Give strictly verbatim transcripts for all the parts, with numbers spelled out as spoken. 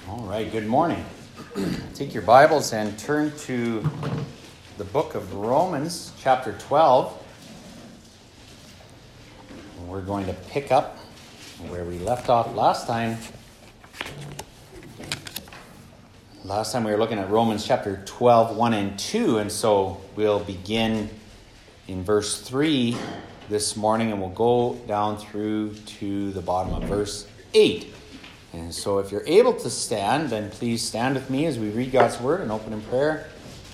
All right, good morning. Take your Bibles and turn to the book of Romans, chapter twelve. We're going to pick up where we left off last time. Last time we were looking at Romans chapter twelve, one and two, and so we'll begin in verse three this morning, and we'll go down through to the bottom of verse eight. And so if you're able to stand, then please stand with me as we read God's word and open in prayer.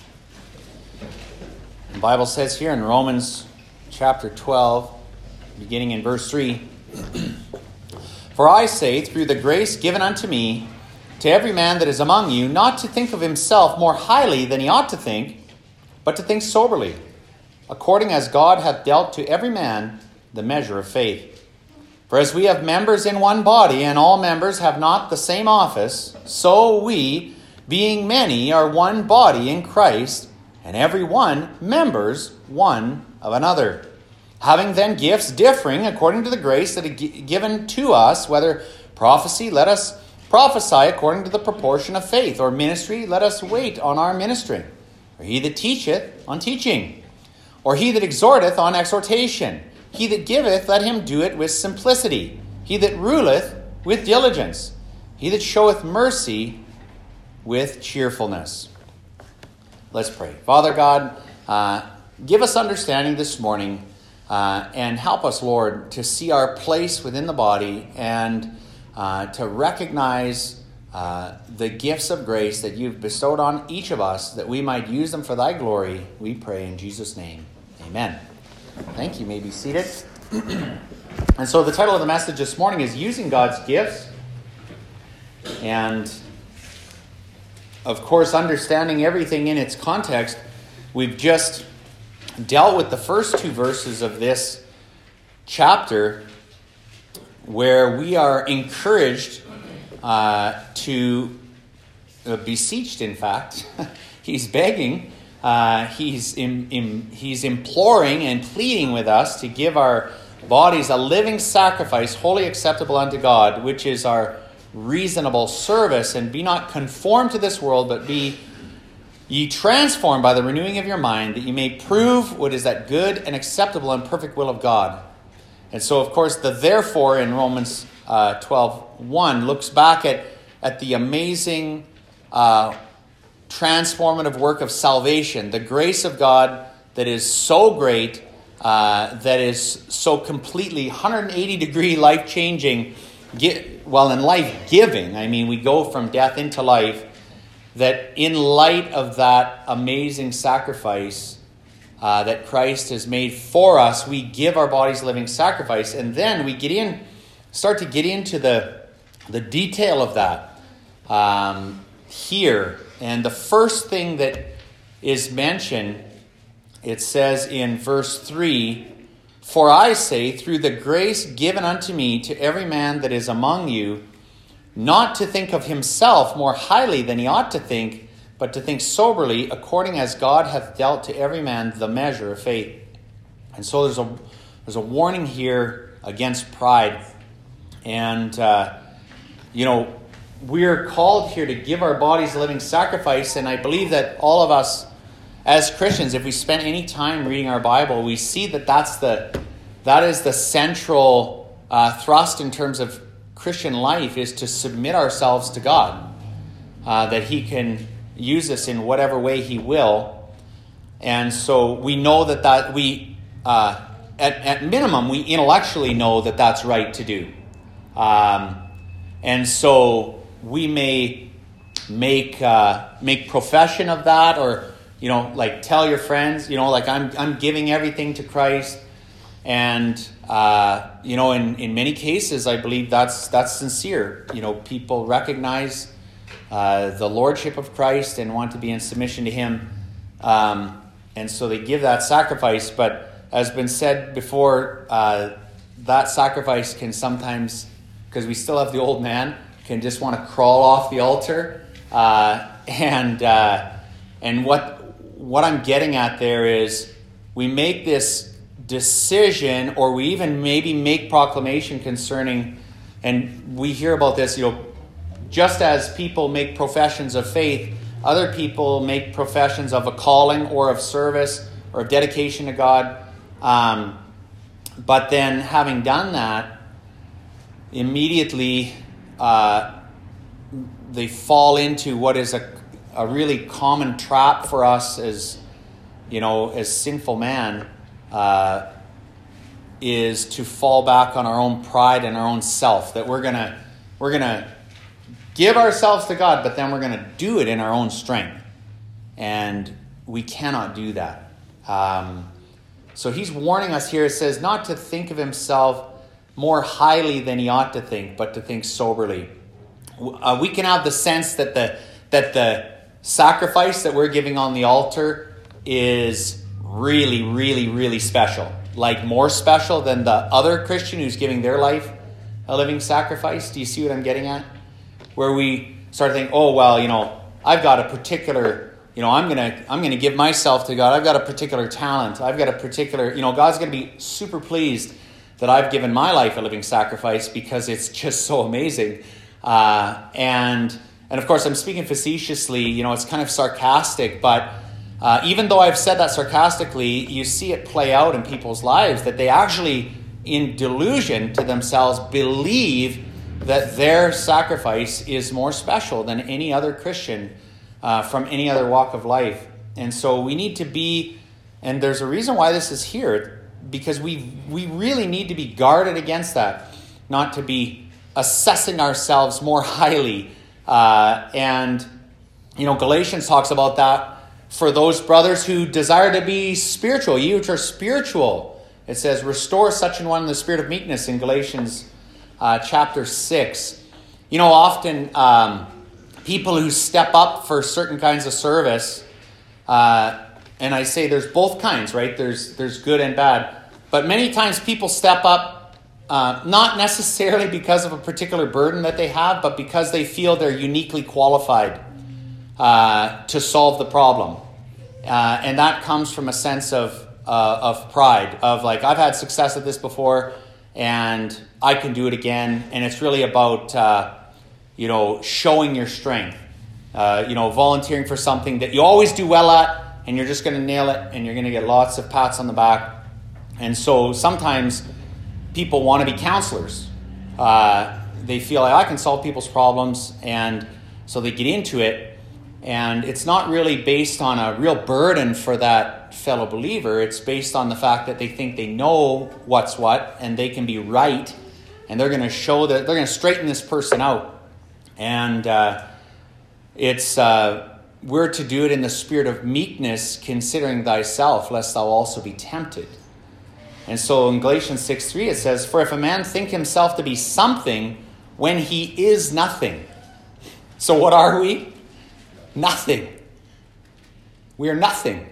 The Bible says here in Romans chapter twelve, beginning in verse three, "For I say, through the grace given unto me, to every man that is among you, not to think of himself more highly than he ought to think, but to think soberly, according as God hath dealt to every man the measure of faith. For as we have members in one body, and all members have not the same office, so we, being many, are one body in Christ, and every one members one of another. Having then gifts differing according to the grace that is given to us, whether prophecy, let us prophesy according to the proportion of faith, or ministry, let us wait on our ministering. Or he that teacheth, on teaching. Or he that exhorteth, on exhortation. He that giveth, let him do it with simplicity. He that ruleth, with diligence. He that showeth mercy, with cheerfulness." Let's pray. Father God, uh, give us understanding this morning, uh, and help us, Lord, to see our place within the body and uh, to recognize uh, the gifts of grace that you've bestowed on each of us, that we might use them for thy glory. We pray in Jesus' name. Amen. Thank you. You may be seated. And so the title of the message this morning is Using God's Gifts. And of course, understanding everything in its context, we've just dealt with the first two verses of this chapter where we are encouraged uh, to uh, beseeched, in fact. He's begging. Uh, he's im, im, he's imploring and pleading with us to give our bodies a living sacrifice, wholly acceptable unto God, which is our reasonable service. And be not conformed to this world, but be ye transformed by the renewing of your mind, that ye may prove what is that good and acceptable and perfect will of God. And so, of course, the therefore in Romans uh, twelve one looks back at, at the amazing uh transformative work of salvation, the grace of God that is so great, uh, that is so completely one hundred eighty degree life-changing, well, and life-giving. I mean, we go from death into life, that in light of that amazing sacrifice uh, that Christ has made for us, we give our bodies a living sacrifice, and then we get in, start to get into the, the detail of that um, here. And the first thing that is mentioned, it says in verse three, "For I say, through the grace given unto me, to every man that is among you, not to think of himself more highly than he ought to think, but to think soberly, according as God hath dealt to every man the measure of faith." And so there's a there's a warning here against pride. And, uh, you know, we're called here to give our bodies a living sacrifice, and I believe that all of us as Christians, if we spend any time reading our Bible, we see that that's the that is the central uh, thrust in terms of Christian life, is to submit ourselves to God, uh, that He can use us in whatever way He will. And so we know that that we, uh, at at minimum, we intellectually know that that's right to do, um, and so we may make uh, make profession of that, or, you know, like tell your friends, you know, like I'm I'm giving everything to Christ, and uh, you know, in, in many cases, I believe that's that's sincere. You know, people recognize uh, the lordship of Christ and want to be in submission to Him, um, and so they give that sacrifice. But as been said before, uh, that sacrifice can sometimes, because we still have the old man, can just want to crawl off the altar, uh, and uh, and what what I'm getting at there is we make this decision, or we even maybe make proclamation concerning, and we hear about this, you know, just as people make professions of faith, other people make professions of a calling or of service or of dedication to God. Um, but then having done that, immediately uh, they fall into what is a, a really common trap for us as, you know, as sinful man, uh, is to fall back on our own pride and our own self, that we're gonna we're gonna give ourselves to God, but then we're gonna do it in our own strength, and we cannot do that. Um, so he's warning us here. It says not to think of himself more highly than he ought to think, but to think soberly. Uh, we can have the sense that the that the sacrifice that we're giving on the altar is really, really, really special. Like more special than the other Christian who's giving their life a living sacrifice. Do you see what I'm getting at? Where we start to think, oh, well, you know, I've got a particular, you know, I'm gonna I'm gonna give myself to God. I've got a particular talent. I've got a particular, you know, God's gonna be super pleased that I've given my life a living sacrifice because it's just so amazing. Uh, and and of course, I'm speaking facetiously. You know, it's kind of sarcastic, but Uh, even though I've said that sarcastically, you see it play out in people's lives, that they actually, in delusion to themselves, believe that their sacrifice is more special than any other Christian uh, from any other walk of life. And so we need to be, and there's a reason why this is here, because we we really need to be guarded against that, not to be assessing ourselves more highly. Uh, and, you know, Galatians talks about that. For those brothers who desire to be spiritual, you which are spiritual, it says, restore such an one in the spirit of meekness in Galatians uh, chapter six. You know, often um, people who step up for certain kinds of service, uh, and I say there's both kinds, right? There's there's good and bad. But many times people step up uh, not necessarily because of a particular burden that they have, but because they feel they're uniquely qualified Uh, to solve the problem. Uh, and that comes from a sense of uh, of pride, of like, I've had success at this before, and I can do it again. And it's really about, uh, you know, showing your strength. Uh, you know, volunteering for something that you always do well at, and you're just going to nail it, and you're going to get lots of pats on the back. And so sometimes people want to be counselors. Uh, they feel like, I can solve people's problems, and so they get into it. And it's not really based on a real burden for that fellow believer. It's based on the fact that they think they know what's what and they can be right. And they're going to show that they're going to straighten this person out. And uh, it's uh, we're to do it in the spirit of meekness, considering thyself, lest thou also be tempted. And so in Galatians six three it says, for if a man think himself to be something when he is nothing. So what are we? Nothing. We are nothing.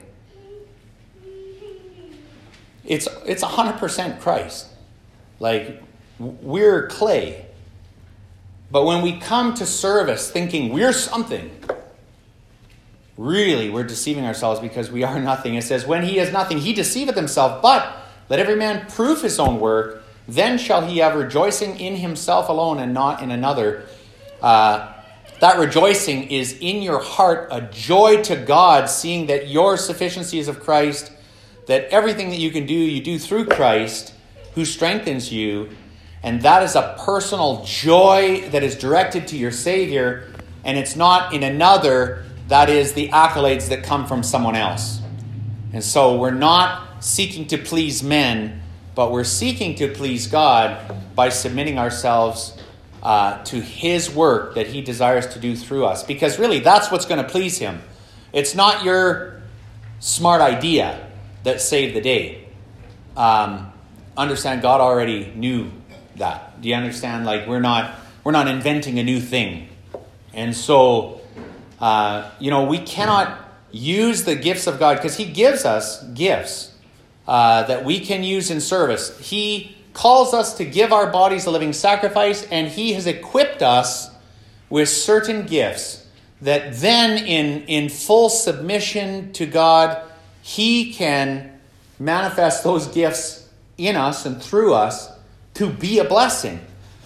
It's it's one hundred percent Christ. Like, we're clay. But when we come to service thinking we're something, really we're deceiving ourselves, because we are nothing. It says, when he is nothing, he deceiveth himself. But let every man prove his own work. Then shall he have rejoicing in himself alone and not in another. Uh That rejoicing is in your heart, a joy to God, seeing that your sufficiency is of Christ, that everything that you can do, you do through Christ, who strengthens you. And that is a personal joy that is directed to your Savior, and it's not in another. That is the accolades that come from someone else. And so we're not seeking to please men, but we're seeking to please God by submitting ourselves Uh, to his work that he desires to do through us. Because really, that's what's going to please him. It's not your smart idea that saved the day. Um, understand, God already knew that. Do you understand? Like, we're not we're not inventing a new thing. And so, uh, you know, we cannot use the gifts of God, because he gives us gifts uh, that we can use in service. He calls us to give our bodies a living sacrifice, and he has equipped us with certain gifts that then in, in full submission to God, he can manifest those gifts in us and through us to be a blessing.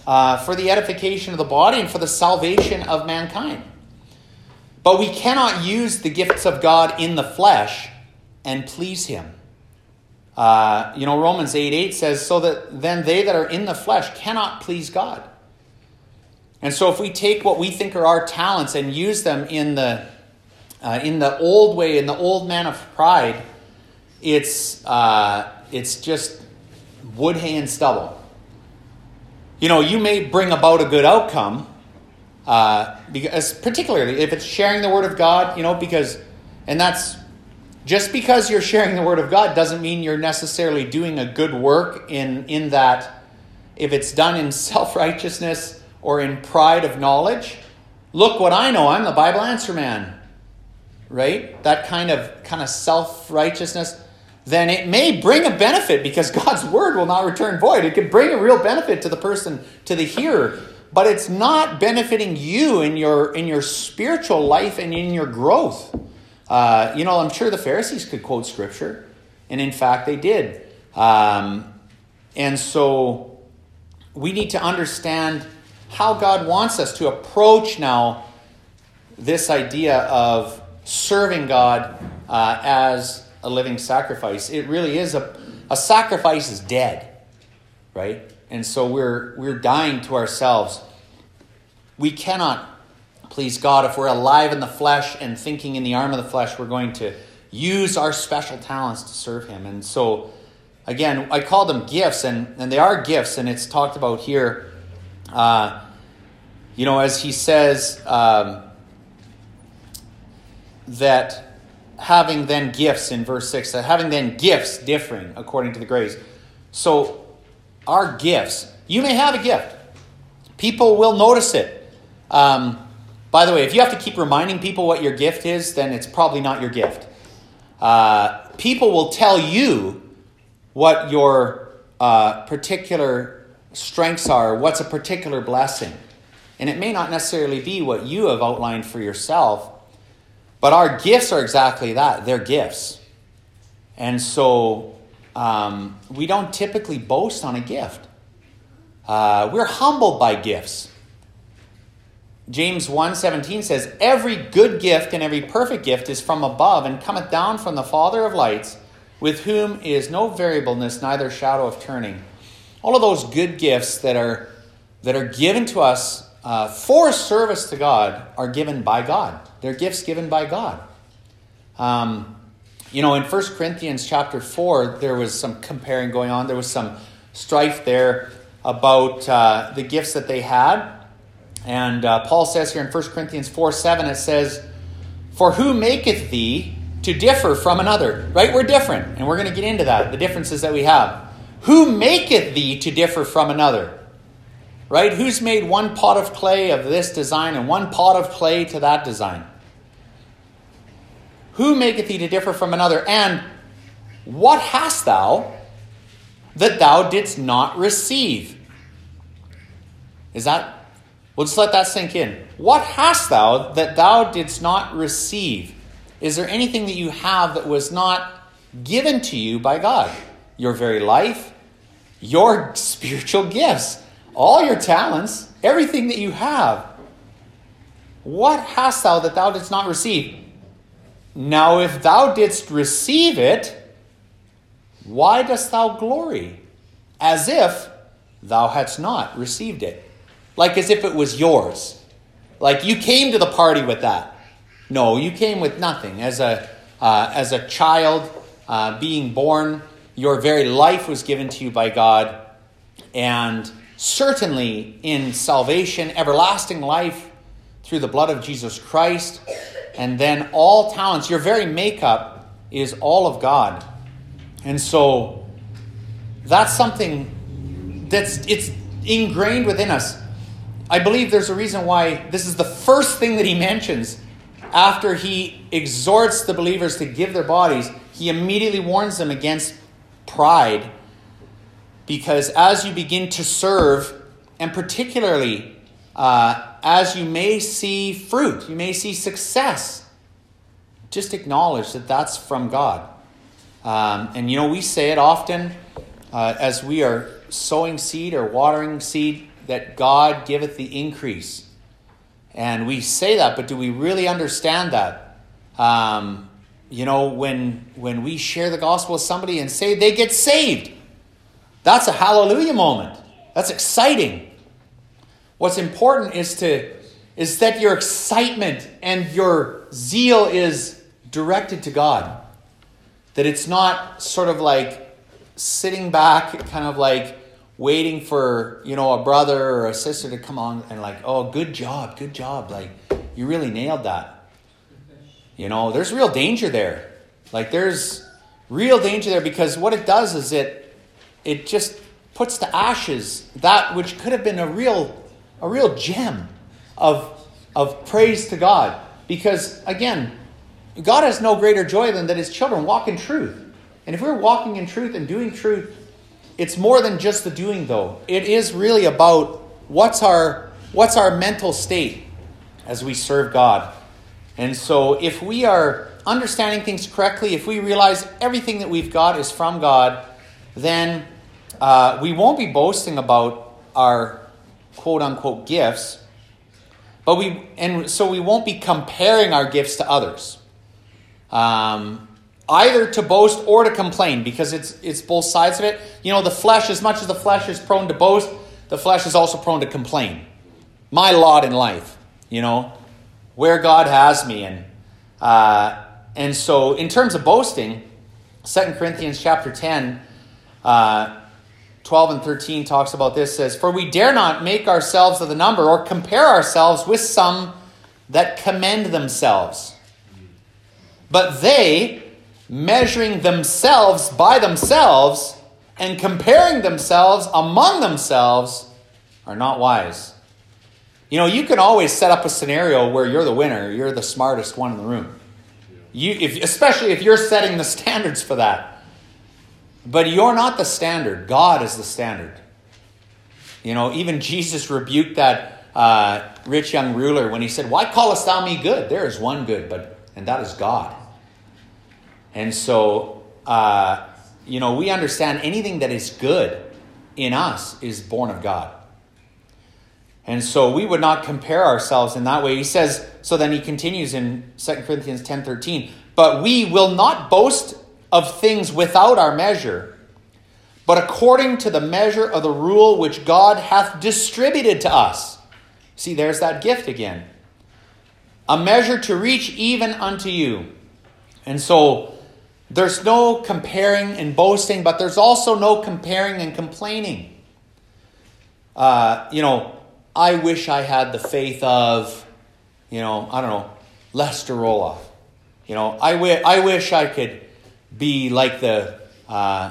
uh, for the edification of the body and for the salvation of mankind. But we cannot use the gifts of God in the flesh and please him. Uh, you know, Romans eight eight says, so that then they that are in the flesh cannot please God. And so if we take what we think are our talents and use them in the uh, in the old way, in the old man of pride, it's uh, it's just wood, hay, and stubble. You know, you may bring about a good outcome, uh, because particularly if it's sharing the word of God, you know, because, and that's, just because you're sharing the word of God doesn't mean you're necessarily doing a good work in, in that if it's done in self-righteousness or in pride of knowledge. Look what I know, I'm the Bible answer man. Right? That kind of kind of self-righteousness. Then it may bring a benefit because God's word will not return void. It could bring a real benefit to the person, to the hearer, but it's not benefiting you in your in your spiritual life and in your growth. Uh, you know, I'm sure the Pharisees could quote scripture, and in fact they did. Um, and so we need to understand how God wants us to approach now this idea of serving God uh, as a living sacrifice. It really is a a sacrifice is dead, right? And so we're we're dying to ourselves. We cannot please God if we're alive in the flesh and thinking in the arm of the flesh we're going to use our special talents to serve him. And so again, I call them gifts, and, and they are gifts, and it's talked about here. Uh, you know, as he says um, that having then gifts in verse six, that having then gifts differing according to the grace. So our gifts, you may have a gift. People will notice it. Um, by the way, if you have to keep reminding people what your gift is, then it's probably not your gift. Uh, people will tell you what your uh, particular strengths are, what's a particular blessing. And it may not necessarily be what you have outlined for yourself, but our gifts are exactly that. They're gifts. And so um, we don't typically boast on a gift. Uh, we're humbled by gifts. James one seventeen says, every good gift and every perfect gift is from above and cometh down from the Father of lights, with whom is no variableness, neither shadow of turning. All of those good gifts that are that are given to us uh, for service to God are given by God. They're gifts given by God. Um, you know, in First Corinthians chapter four, there was some comparing going on. There was some strife there about uh, the gifts that they had. And uh, Paul says here in First Corinthians four seven, it says, for who maketh thee to differ from another? Right? We're different. And we're going to get into that, the differences that we have. Who maketh thee to differ from another? Right? Who's made one pot of clay of this design and one pot of clay to that design? Who maketh thee to differ from another? And what hast thou that thou didst not receive? Is that... We'll just let that sink in. What hast thou that thou didst not receive? Is there anything that you have that was not given to you by God? Your very life, your spiritual gifts, all your talents, everything that you have. What hast thou that thou didst not receive? Now, if thou didst receive it, why dost thou glory? As if thou hadst not received it. Like as if it was yours. Like you came to the party with that. No, you came with nothing. As a uh, as a child uh, being born, your very life was given to you by God. And certainly in salvation, everlasting life through the blood of Jesus Christ. And then all talents, your very makeup is all of God. And so that's something that's it's ingrained within us. I believe there's a reason why this is the first thing that he mentions after he exhorts the believers to give their bodies. He immediately warns them against pride, because as you begin to serve, and particularly uh, as you may see fruit, you may see success, just acknowledge that that's from God. Um, and you know, we say it often uh, as we are sowing seed or watering seed. that God giveth the increase. And we say that, but do we really understand that? Um, you know, when when we share the gospel with somebody and say they get saved, that's a hallelujah moment. That's exciting. What's important is to is that your excitement and your zeal is directed to God. That it's not sort of like sitting back, kind of like waiting for, you know, a brother or a sister to come on and like, oh, good job, good job. Like, you really nailed that. You know, there's real danger there. Like, there's real danger there, because what it does is it it just puts to ashes that which could have been a real a real gem of of praise to God. Because again, God has no greater joy than that his children walk in truth. And if we're walking in truth and doing truth, it's more than just the doing, though. It is really about what's our what's our mental state as we serve God. And so if we are understanding things correctly, if we realize everything that we've got is from God, then uh, we won't be boasting about our quote-unquote gifts, but we and so we won't be comparing our gifts to others. Um, either to boast or to complain, because it's it's both sides of it. You know, the flesh, as much as the flesh is prone to boast, the flesh is also prone to complain. My lot in life, you know, where God has me. And uh, and so in terms of boasting, Second Corinthians chapter ten, uh, twelve and thirteen talks about this, says, "For we dare not make ourselves of the number or compare ourselves with some that commend themselves. But they, measuring themselves by themselves and comparing themselves among themselves, are not wise." You know, you can always set up a scenario where you're the winner, you're the smartest one in the room. You, if, especially if you're setting the standards for that. But you're not the standard. God is the standard. You know, even Jesus rebuked that uh, rich young ruler when he said, "Why callest thou me good? There is one good, but and that is God." And so, uh, you know, we understand anything that is good in us is born of God. And so we would not compare ourselves in that way. He says, so then he continues in Second Corinthians ten thirteen, "But we will not boast of things without our measure, but according to the measure of the rule which God hath distributed to us." See, there's that gift again. "A measure to reach even unto you." And so there's no comparing and boasting, but there's also no comparing and complaining. Uh, you know, I wish I had the faith of, you know, I don't know, Lester Roloff. You know, I, w- I wish I could be like the uh,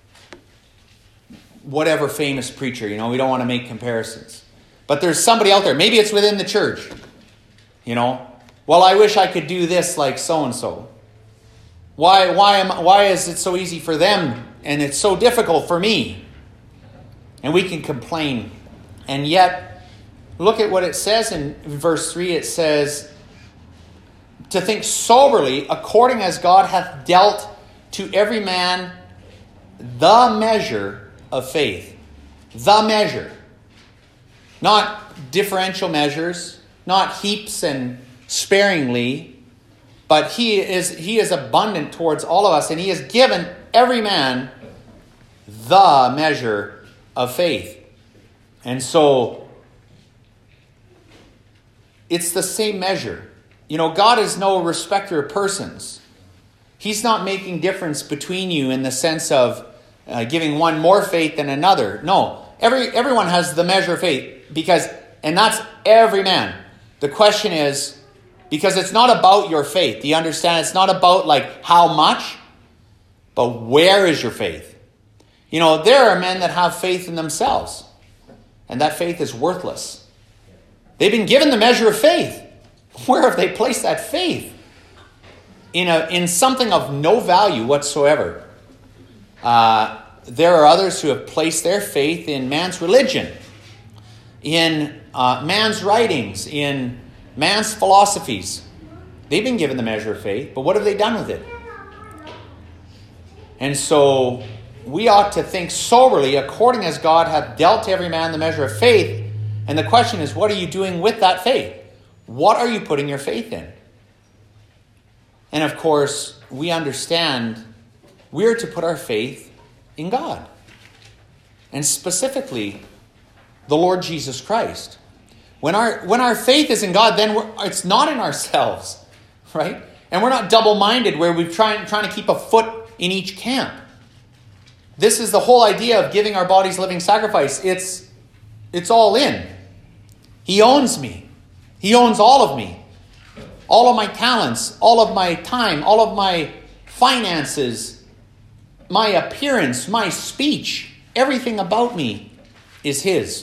whatever famous preacher. You know, we don't want to make comparisons. But there's somebody out there. Maybe it's within the church. You know, well, I wish I could do this like so-and-so. Why, why, am, why is it so easy for them and it's so difficult for me? And we can complain. And yet, look at what it says in verse three. It says, "To think soberly, according as God hath dealt to every man the measure of faith." The measure. Not differential measures, not heaps and sparingly, but he is, he is abundant towards all of us, and he has given every man the measure of faith. And so, it's the same measure. You know, God is no respecter of persons. He's not making difference between you in the sense of uh, giving one more faith than another. No, every everyone has the measure of faith, because, and that's every man. The question is, because it's not about your faith. Do you understand? It's not about like how much, but where is your faith? You know, there are men that have faith in themselves, and that faith is worthless. They've been given the measure of faith. Where have they placed that faith? In a in something of no value whatsoever. Uh, there are others who have placed their faith in man's religion, in uh, man's writings, in man's philosophies. They've been given the measure of faith, but what have they done with it? And so we ought to think soberly, according as God hath dealt to every man the measure of faith. And the question is, what are you doing with that faith? What are you putting your faith in? And of course, we understand we're to put our faith in God. And specifically, the Lord Jesus Christ. When our when our faith is in God, then we're, it's not in ourselves, right? And we're not double-minded where we're trying, trying to keep a foot in each camp. This is the whole idea of giving our bodies living sacrifice. It's, it's all in. He owns me. He owns all of me. All of my talents, all of my time, all of my finances, my appearance, my speech, everything about me is His.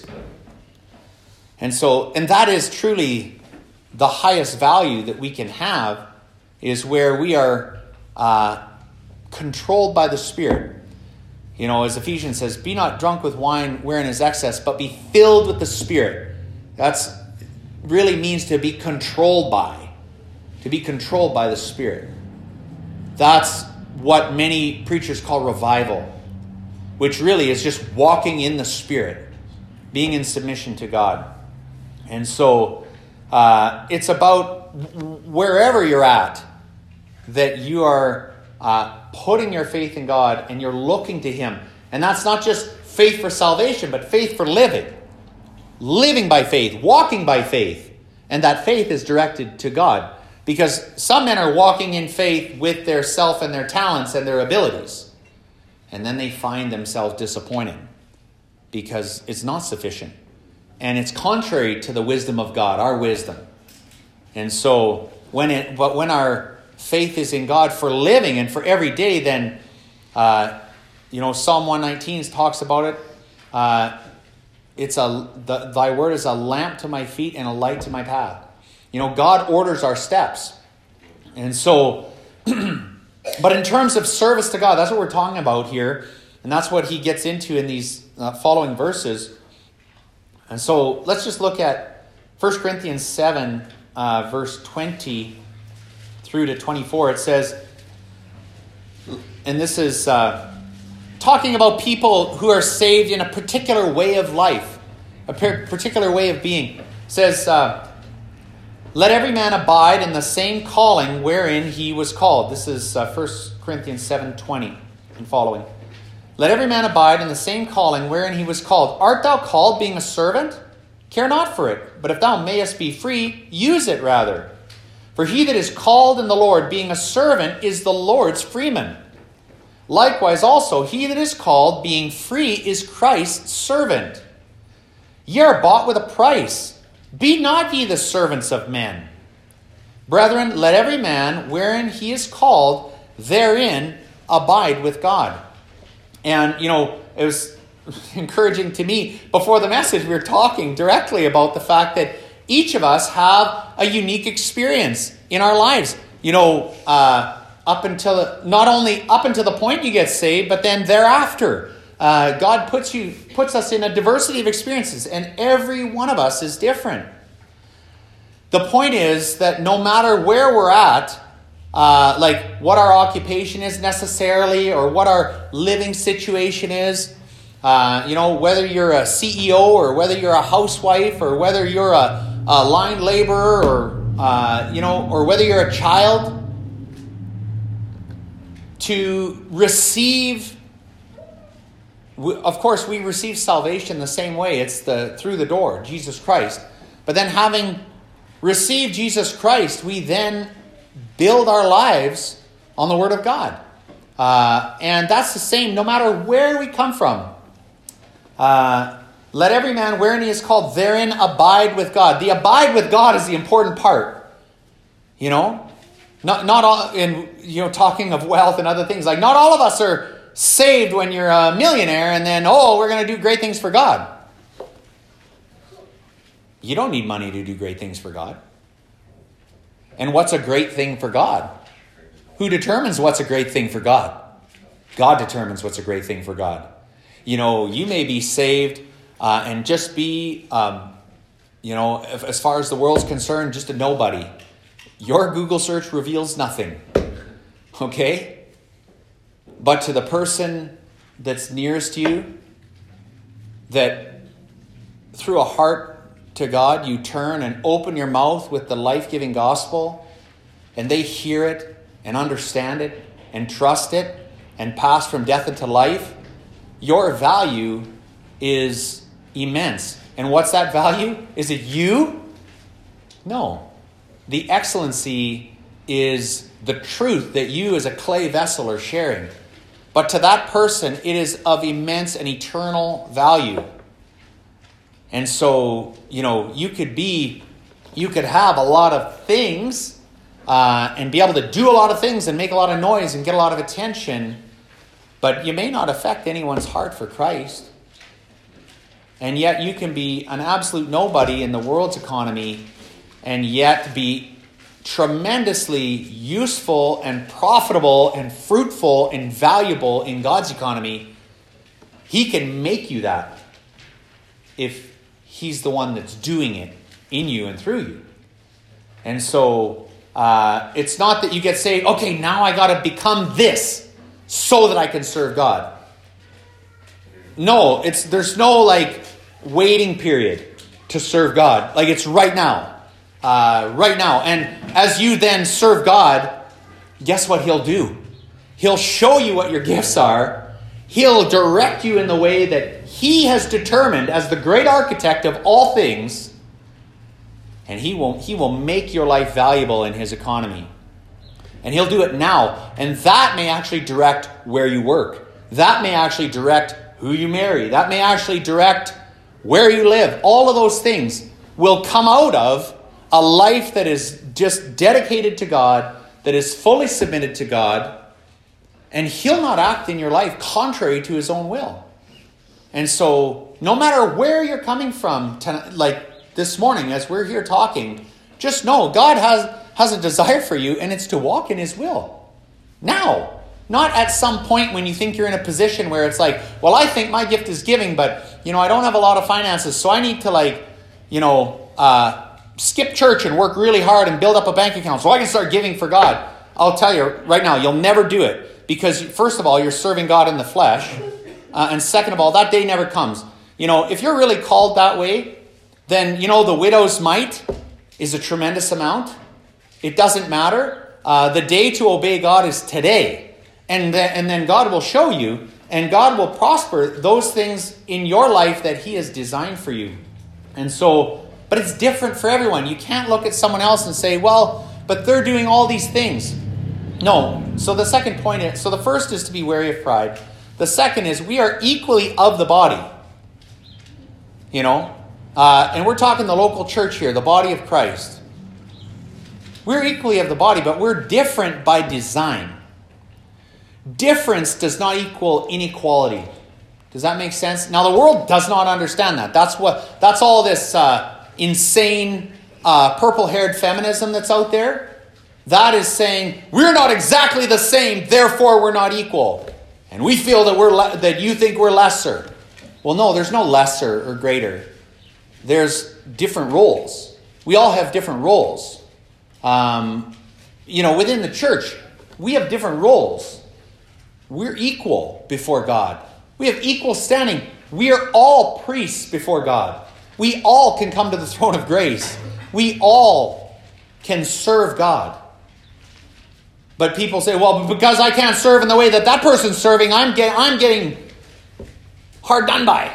And so, and that is truly the highest value that we can have, is where we are uh, controlled by the Spirit. You know, as Ephesians says, be not drunk with wine wherein is excess, but be filled with the Spirit. That's really means to be controlled by. To be controlled by the Spirit. That's what many preachers call revival, which really is just walking in the Spirit, being in submission to God. And so uh, it's about wherever you're at, that you are uh, putting your faith in God and you're looking to Him. And that's not just faith for salvation, but faith for living. Living by faith, walking by faith. And that faith is directed to God. Because some men are walking in faith with their self and their talents and their abilities. And then they find themselves disappointing because it's not sufficient. And it's contrary to the wisdom of God, our wisdom. And so when it, but when our faith is in God for living and for every day, then, uh, you know, Psalm one nineteen talks about it. Uh, it's a the, thy word is a lamp to my feet and a light to my path. You know, God orders our steps. And so, but in terms of service to God, that's what we're talking about here. And that's what he gets into in these uh, following verses. And so let's just look at First Corinthians seven, uh, verse twenty through to twenty-four. It says, and this is uh, talking about people who are saved in a particular way of life, a particular way of being. It says, uh, let every man abide in the same calling wherein he was called. This is uh, First Corinthians seven twenty and following. Let every man abide in the same calling wherein he was called. Art thou called being a servant? Care not for it. But if thou mayest be free, use it rather. For he that is called in the Lord, being a servant, is the Lord's freeman. Likewise also, he that is called, being free, is Christ's servant. Ye are bought with a price. Be not ye the servants of men. Brethren, let every man, wherein he is called, therein abide with God. And, you know, it was encouraging to me. Before the message, we were talking directly about the fact that each of us have a unique experience in our lives. You know, uh, up until, not only up until the point you get saved, but then thereafter. Uh, God puts you puts us in a diversity of experiences, and every one of us is different. The point is that no matter where we're at, uh, like what our occupation is necessarily, or what our living situation is, uh, you know, whether you're a C E O, or whether you're a housewife, or whether you're a, a line laborer, or uh, you know, or whether you're a child, to receive. Of course, we receive salvation the same way. It's the through the door, Jesus Christ. But then having received Jesus Christ, we then build our lives on the Word of God. Uh, and that's the same no matter where we come from. Uh, let every man wherein he is called therein abide with God. The abide with God is the important part. You know? Not, not all, in, you know, talking of wealth and other things. Like, not all of us are saved when you're a millionaire and then, oh, we're going to do great things for God. You don't need money to do great things for God. And what's a great thing for God? Who determines what's a great thing for God? God determines what's a great thing for God. You know, you may be saved uh, and just be, um, you know, if, as far as the world's concerned, just a nobody. Your Google search reveals nothing. Okay? But to the person that's nearest to you, that through a heart to God, you turn and open your mouth with the life-giving gospel, and they hear it and understand it and trust it and pass from death into life, your value is immense. And what's that value? Is it you? No. The excellency is the truth that you as a clay vessel are sharing. But to that person, it is of immense and eternal value. And so, you know, you could be, you could have a lot of things uh, and be able to do a lot of things and make a lot of noise and get a lot of attention, but you may not affect anyone's heart for Christ. And yet you can be an absolute nobody in the world's economy and yet be tremendously useful and profitable and fruitful and valuable in God's economy. He can make you that if He's the one that's doing it in you and through you. And so uh, it's not that you get saved, okay, now I got to become this so that I can serve God. No, it's there's no like waiting period to serve God. Like it's right now. Uh, right now. And as you then serve God, guess what He'll do? He'll show you what your gifts are. He'll direct you in the way that He has determined as the great architect of all things. And He will, he will make your life valuable in His economy. And He'll do it now. And that may actually direct where you work. That may actually direct who you marry. That may actually direct where you live. All of those things will come out of a life that is just dedicated to God, that is fully submitted to God, and He'll not act in your life contrary to His own will. And so, no matter where you're coming from, to, like this morning as we're here talking, just know God has, has a desire for you, and it's to walk in His will. Now, not at some point when you think you're in a position where it's like, well, I think my gift is giving, but, you know, I don't have a lot of finances, so I need to, like, you know, uh, skip church and work really hard and build up a bank account so I can start giving for God. I'll tell you right now, you'll never do it. Because first of all, you're serving God in the flesh. Uh, and second of all, that day never comes. You know, if you're really called that way, then, you know, the widow's mite is a tremendous amount. It doesn't matter. Uh, the day to obey God is today. And then, and then God will show you, and God will prosper those things in your life that He has designed for you. And so, but it's different for everyone. You can't look at someone else and say, well, but they're doing all these things. No. So the second point is, so the first is to be wary of pride. The second is we are equally of the body. You know, uh, and we're talking the local church here, the body of Christ. We're equally of the body, but we're different by design. Difference does not equal inequality. Does that make sense? Now the world does not understand that. That's what. That's all this uh, insane uh, purple-haired feminism that's out there. That is saying we're not exactly the same, therefore we're not equal, and we feel that we're le- that you think we're lesser. Well, no, there's no lesser or greater. There's different roles. We all have different roles. Um, you know, within the church, we have different roles. We're equal before God. We have equal standing. We are all priests before God. We all can come to the throne of grace. We all can serve God. But people say, well, because I can't serve in the way that that person's serving, I'm, get, I'm getting hard done by.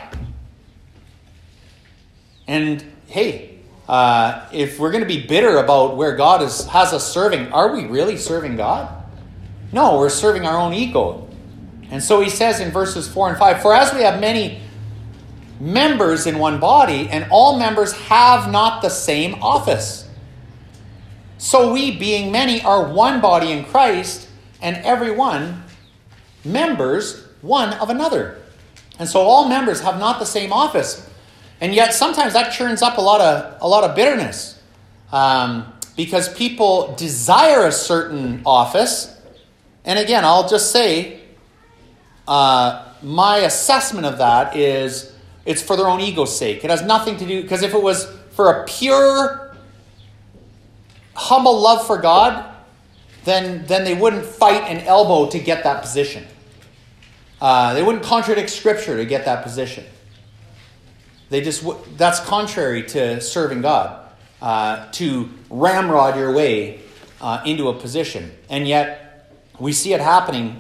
And hey, uh, if we're going to be bitter about where God is, has us serving, are we really serving God? No, we're serving our own ego. And so he says in verses four and five, for as we have many members in one body, and all members have not the same office, so we, being many, are one body in Christ, and every one members one of another. And so all members have not the same office. And yet sometimes that churns up a lot of a lot of bitterness. Um, because people desire a certain office. And again, I'll just say, uh, my assessment of that is it's for their own ego's sake. It has nothing to do, because if it was for a pure, humble love for God, then, then they wouldn't fight an elbow to get that position. uh, they wouldn't contradict Scripture to get that position. They just that's contrary to serving God, uh, to ramrod your way uh, into a position. And yet, we see it happening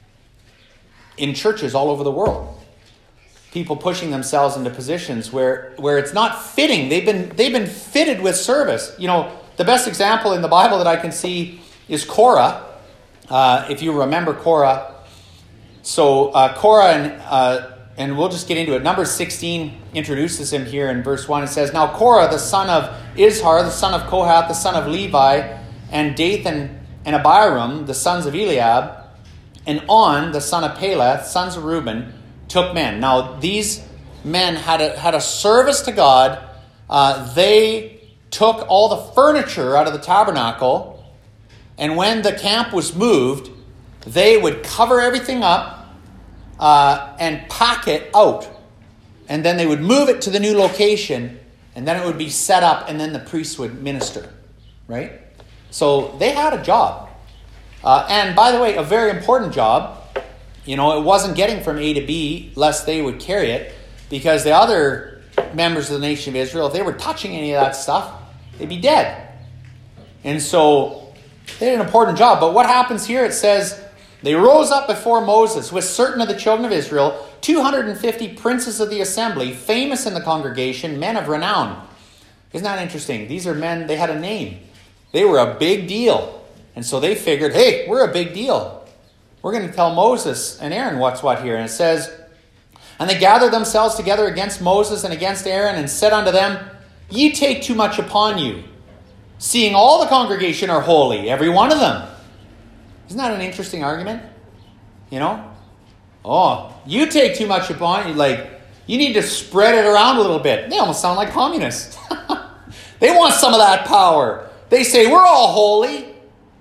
in churches all over the world. People pushing themselves into positions where, where it's not fitting. They've been they've been fitted with service. You know, the best example in the Bible that I can see is Korah. Uh, if you remember Korah, so uh, Korah and uh, and we'll just get into it. Numbers sixteen introduces him here in verse one. It says, "Now Korah, the son of Izhar, the son of Kohath, the son of Levi, and Dathan and Abiram, the sons of Eliab, and On, the son of Peleth, sons of Reuben, took men." Now, these men had a, had a service to God. Uh, they took all the furniture out of the tabernacle, and when the camp was moved, they would cover everything up uh, and pack it out. And then they would move it to the new location, and then it would be set up, and then the priest would minister. Right? So they had a job. Uh, and by the way, a very important job. You know, it wasn't getting from A to B lest they would carry it, because the other members of the nation of Israel, if they were touching any of that stuff, they'd be dead. And so they had an important job. But what happens here? It says, "They rose up before Moses with certain of the children of Israel, two hundred fifty princes of the assembly, famous in the congregation, men of renown." Isn't that interesting? These are men, they had a name. They were a big deal. And so they figured, hey, we're a big deal. We're going to tell Moses and Aaron what's what here. And it says, "And they gathered themselves together against Moses and against Aaron, and said unto them, Ye take too much upon you, seeing all the congregation are holy, every one of them." Isn't that an interesting argument? You know? Oh, you take too much upon you. Like, you need to spread it around a little bit. They almost sound like communists. They want some of that power. They say, we're all holy.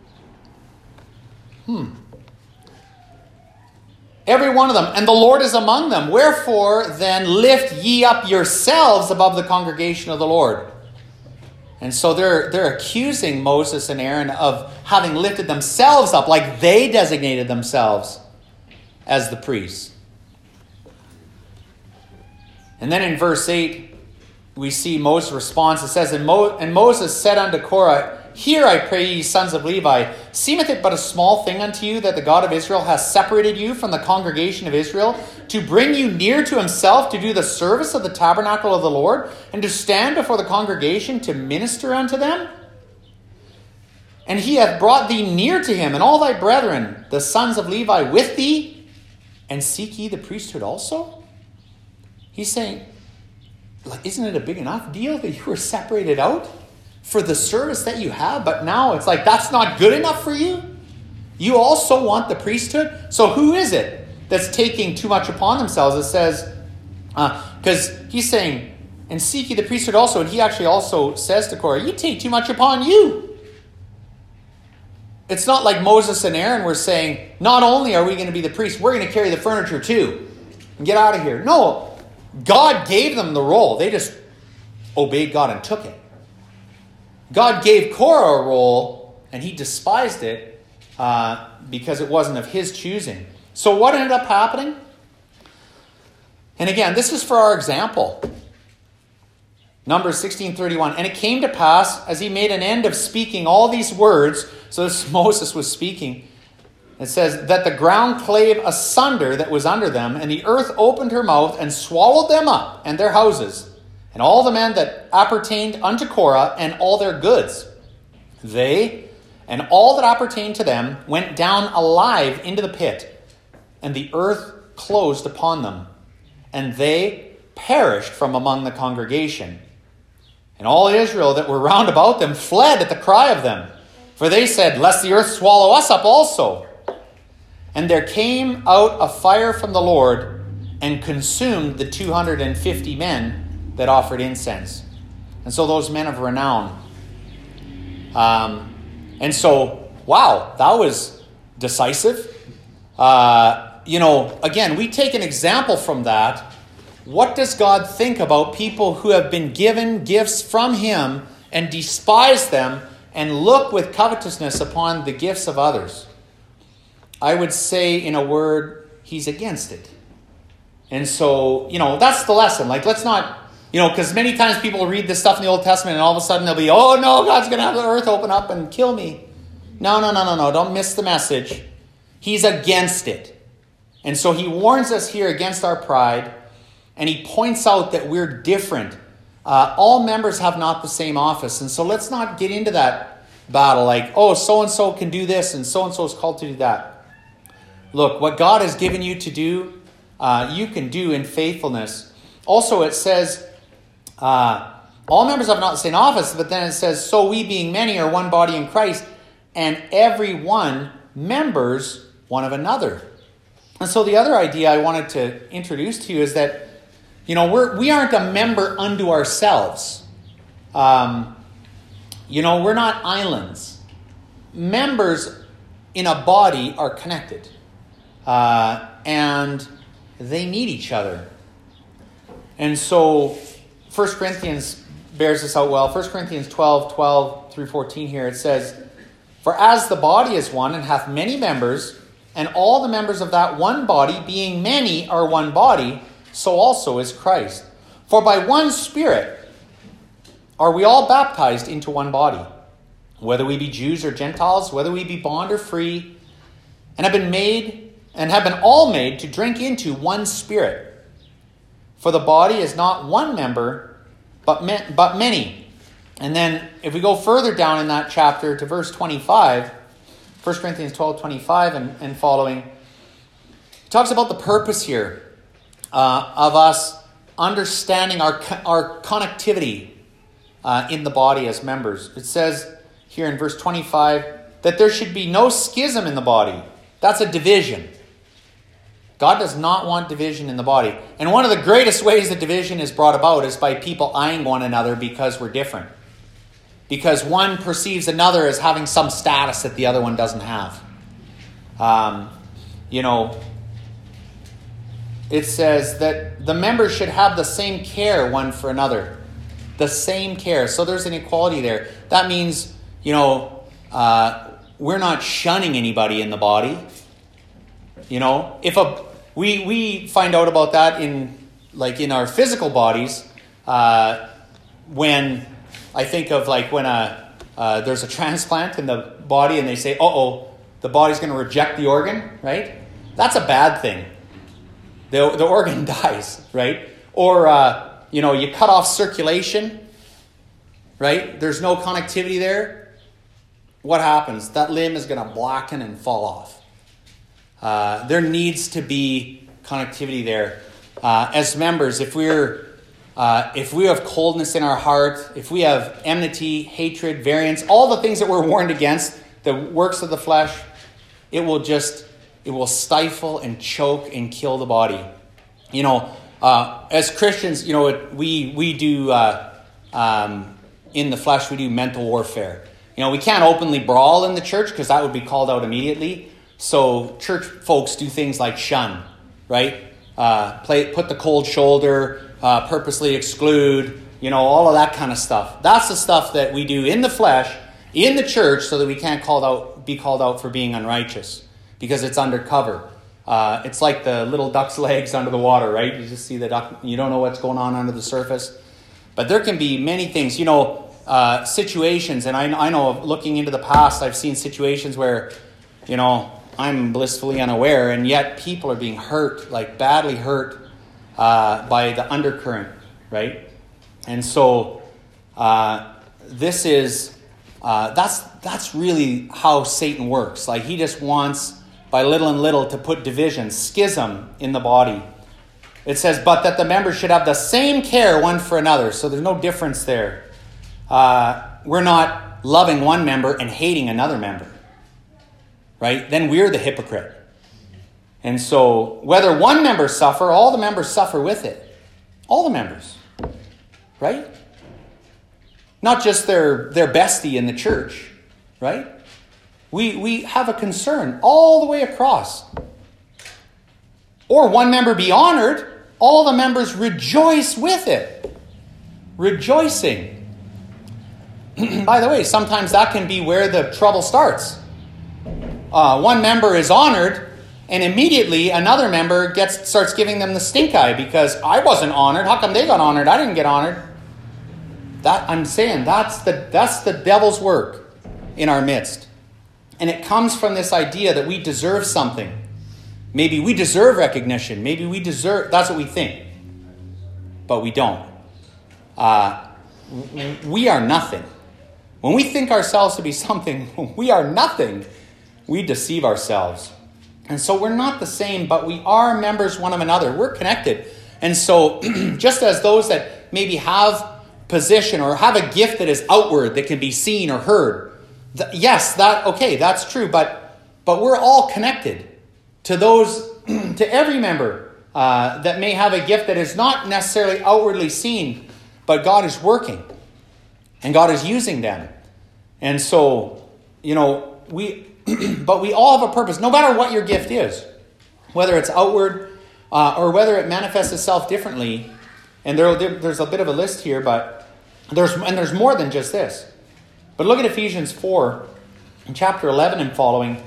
Hmm. Every one of them, and the Lord is among them. Wherefore then lift ye up yourselves above the congregation of the Lord. And so they're they're accusing Moses and Aaron of having lifted themselves up, like they designated themselves as the priests. And then in verse eight, we see Moses' response. It says, And, Mo- and Moses said unto Korah, Hear, I pray ye, sons of Levi, seemeth it but a small thing unto you that the God of Israel hath separated you from the congregation of Israel, to bring you near to himself, to do the service of the tabernacle of the Lord, and to stand before the congregation to minister unto them? And he hath brought thee near to him, and all thy brethren, the sons of Levi, with thee, and seek ye the priesthood also? He's saying, like, isn't it a big enough deal that you were separated out for the service that you have? But now it's like, that's not good enough for you? You also want the priesthood? So who is it that's taking too much upon themselves? It says, because uh, he's saying, and seek ye the priesthood also. And he actually also says to Korah, you take too much upon you. It's not like Moses and Aaron were saying, not only are we going to be the priests, we're going to carry the furniture too. And get out of here. No, God gave them the role. They just obeyed God and took it. God gave Korah a role, and he despised it uh, because it wasn't of his choosing. So what ended up happening? And again, this is for our example. Numbers sixteen thirty-one. And it came to pass, as he made an end of speaking all these words, so this Moses was speaking, it says, that the ground clave asunder that was under them, and the earth opened her mouth and swallowed them up and their houses, and all the men that appertained unto Korah, and all their goods. They and all that appertained to them went down alive into the pit, and the earth closed upon them, and they perished from among the congregation. And all Israel that were round about them fled at the cry of them, for they said, lest the earth swallow us up also. And there came out a fire from the Lord, and consumed the two hundred fifty men that offered incense. And so those men of renown. Um, and so, wow, that was decisive. Uh, you know, again, we take an example from that. What does God think about people who have been given gifts from him and despise them and look with covetousness upon the gifts of others? I would say, in a word, he's against it. And so, you know, that's the lesson. Like, let's not, you know, because many times people read this stuff in the Old Testament and all of a sudden they'll be, oh no, God's going to have the earth open up and kill me. No, no, no, no, no. Don't miss the message. He's against it. And so he warns us here against our pride, and he points out that we're different. Uh, all members have not the same office. And so let's not get into that battle like, oh, so-and-so can do this and so-and-so is called to do that. Look, what God has given you to do, uh, you can do in faithfulness. Also, it says, uh, all members have not the same office, but then it says, so we being many are one body in Christ, and every one members one of another. And so the other idea I wanted to introduce to you is that, you know, we're, we aren't a member unto ourselves. Um, you know, we're not islands. Members in a body are connected. Uh, and they need each other. And so First Corinthians bears this out well. First Corinthians twelve, twelve through fourteen here, it says, for as the body is one and hath many members, and all the members of that one body, being many, are one body, so also is Christ. For by one Spirit are we all baptized into one body, whether we be Jews or Gentiles, whether we be bond or free, and have been made, and have been all made to drink into one Spirit. For the body is not one member, but ma- but many. And then if we go further down in that chapter to verse twenty-five, First Corinthians twelve, twenty-five and, and following, it talks about the purpose here uh, of us understanding our, our connectivity uh, in the body as members. It says here in verse twenty-five that there should be no schism in the body. That's a division. God does not want division in the body. And one of the greatest ways that division is brought about is by people eyeing one another because we're different. Because one perceives another as having some status that the other one doesn't have. Um, you know, it says that the members should have the same care one for another. The same care. So there's an equality there. That means, you know, uh, we're not shunning anybody in the body. You know, if a we we find out about that in like in our physical bodies uh, when I think of like when a uh, there's a transplant in the body and they say, uh oh, the body's going to reject the organ, right? That's a bad thing. The the organ dies, right? Or uh, you know, you cut off circulation, right? There's no connectivity there. What happens? That limb is going to blacken and fall off. Uh, there needs to be connectivity there. Uh, as members, if we're uh, if we have coldness in our heart, if we have enmity, hatred, variance, all the things that we're warned against, the works of the flesh, it will just it will stifle and choke and kill the body. You know, uh, as Christians, you know, it, we we do uh, um, in the flesh we do mental warfare. You know, we can't openly brawl in the church because that would be called out immediately. So church folks do things like shun, right? Uh, play, put the cold shoulder, uh, purposely exclude, you know, all of that kind of stuff. That's the stuff that we do in the flesh, in the church, so that we can't called out, be called out for being unrighteous because it's undercover. Uh, it's like the little duck's legs under the water, right? You just see the duck, you don't know what's going on under the surface. But there can be many things, you know, uh, situations, and I, I know looking into the past, I've seen situations where, you know, I'm blissfully unaware, and yet people are being hurt, like badly hurt uh, by the undercurrent, right? And so uh, this is, uh, that's that's really how Satan works. Like he just wants, by little and little, to put division, schism in the body. It says, but that the members should have the same care one for another. So there's no difference there. Uh, we're not loving one member and hating another member. Right? Then we're the hypocrite. And so whether one member suffer, all the members suffer with it. All the members. Right? Not just their, their bestie in the church. Right? We, we have a concern all the way across. Or one member be honored, all the members rejoice with it. Rejoicing. By the way, sometimes that can be where the trouble starts. Uh, one member is honored, And immediately another member gets starts giving them the stink eye because I wasn't honored. How come they got honored? I didn't get honored. That I'm saying that's the that's the devil's work in our midst. And it comes from this idea that we deserve something. Maybe we deserve recognition. Maybe we deserve, that's what we think. But we don't. Uh, we are nothing. When we think ourselves to be something, we are nothing. We deceive ourselves. And so we're not the same, but we are members one of another. We're connected. And so just as those that maybe have position or have a gift that is outward, that can be seen or heard, th- yes, that okay, that's true, but but we're all connected to those, to every member uh, that may have a gift that is not necessarily outwardly seen, but God is working and God is using them. And so, you know, we... But we all have a purpose, no matter what your gift is, whether it's outward uh, or whether it manifests itself differently. And there, there's a bit of a list here, but there's and there's more than just this. But look at Ephesians four, in chapter eleven and following.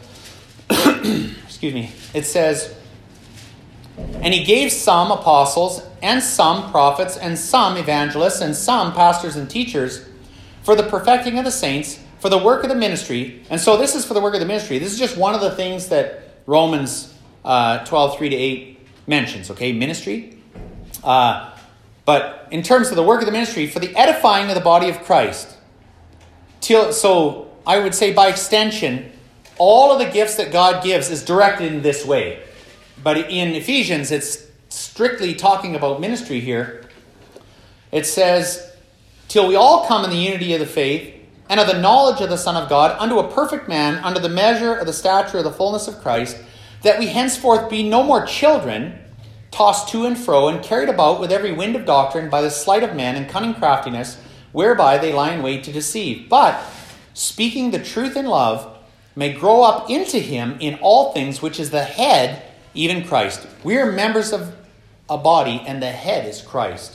Excuse me. It says, "And he gave some apostles, and some prophets, and some evangelists, and some pastors and teachers, for the perfecting of the saints, for the work of the ministry." And so this is for the work of the ministry. This is just one of the things that Romans uh, twelve, three to eight mentions, okay? Ministry. Uh, but in terms of the work of the ministry, for the edifying of the body of Christ. Till, so I would say by extension, all of the gifts that God gives is directed in this way. But in Ephesians, it's strictly talking about ministry here. It says, "Till we all come in the unity of the faith, and of the knowledge of the Son of God, unto a perfect man, unto the measure of the stature of the fullness of Christ, that we henceforth be no more children, tossed to and fro, and carried about with every wind of doctrine by the sleight of men and cunning craftiness, whereby they lie in wait to deceive. But, speaking the truth in love, may grow up into him in all things, which is the head, even Christ." We are members of a body, and the head is Christ.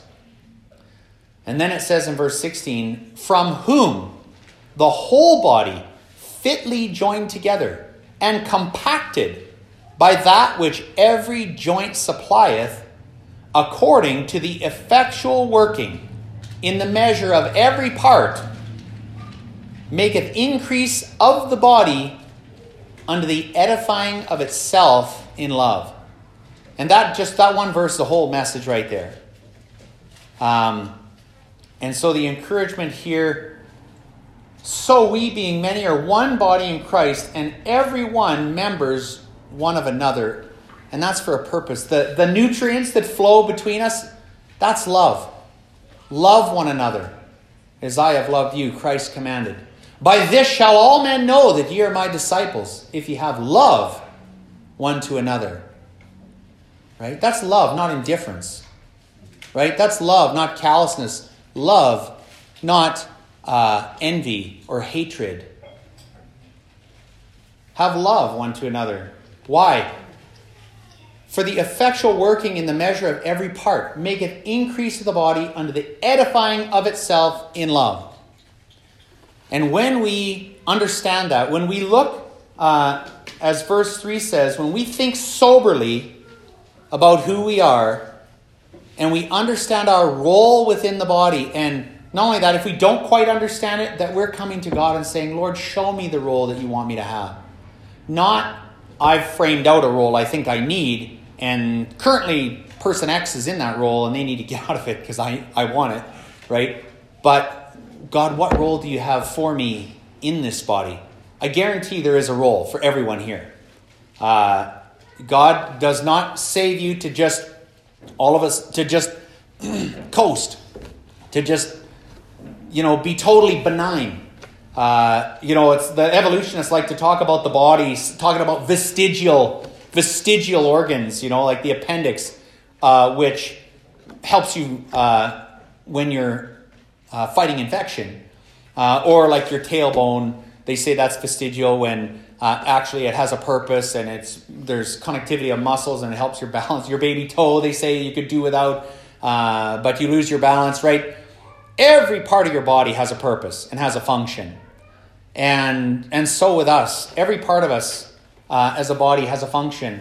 And then it says in verse sixteen, "From whom the whole body, fitly joined together, and compacted by that which every joint supplieth, according to the effectual working in the measure of every part, maketh increase of the body unto the edifying of itself in love." And that, just that one verse, the whole message right there. Um, and so the encouragement here, "So we, being many, are one body in Christ, and every one members one of another." And that's for a purpose. The, the nutrients that flow between us, that's love. Love one another, as I have loved you, Christ commanded. "By this shall all men know that ye are my disciples, if ye have love one to another." Right? That's love, not indifference. Right? That's love, not callousness. Love, not Uh, envy or hatred. Have love one to another. Why? "For the effectual working in the measure of every part maketh increase of the body unto the edifying of itself in love." And when we understand that, when we look, uh, as verse three says, when we think soberly about who we are, and we understand our role within the body, and not only that, if we don't quite understand it, that we're coming to God and saying, "Lord, show me the role that you want me to have." Not, "I've framed out a role I think I need, and currently person X is in that role and they need to get out of it because I, I want it," right? But, "God, what role do you have for me in this body?" I guarantee there is a role for everyone here. Uh, God does not save you to just, all of us, to just coast, to just, you know, be totally benign. Uh, you know, it's the evolutionists like to talk about the bodies, talking about vestigial, vestigial organs, you know, like the appendix, uh, which helps you uh, when you're uh, fighting infection. Uh, or like your tailbone, they say that's vestigial when uh, actually it has a purpose and it's there's connectivity of muscles and it helps your balance. Your baby toe, they say you could do without, uh, but you lose your balance, right? Every part of your body has a purpose and has a function. And and so with us, every part of us uh, as a body has a function.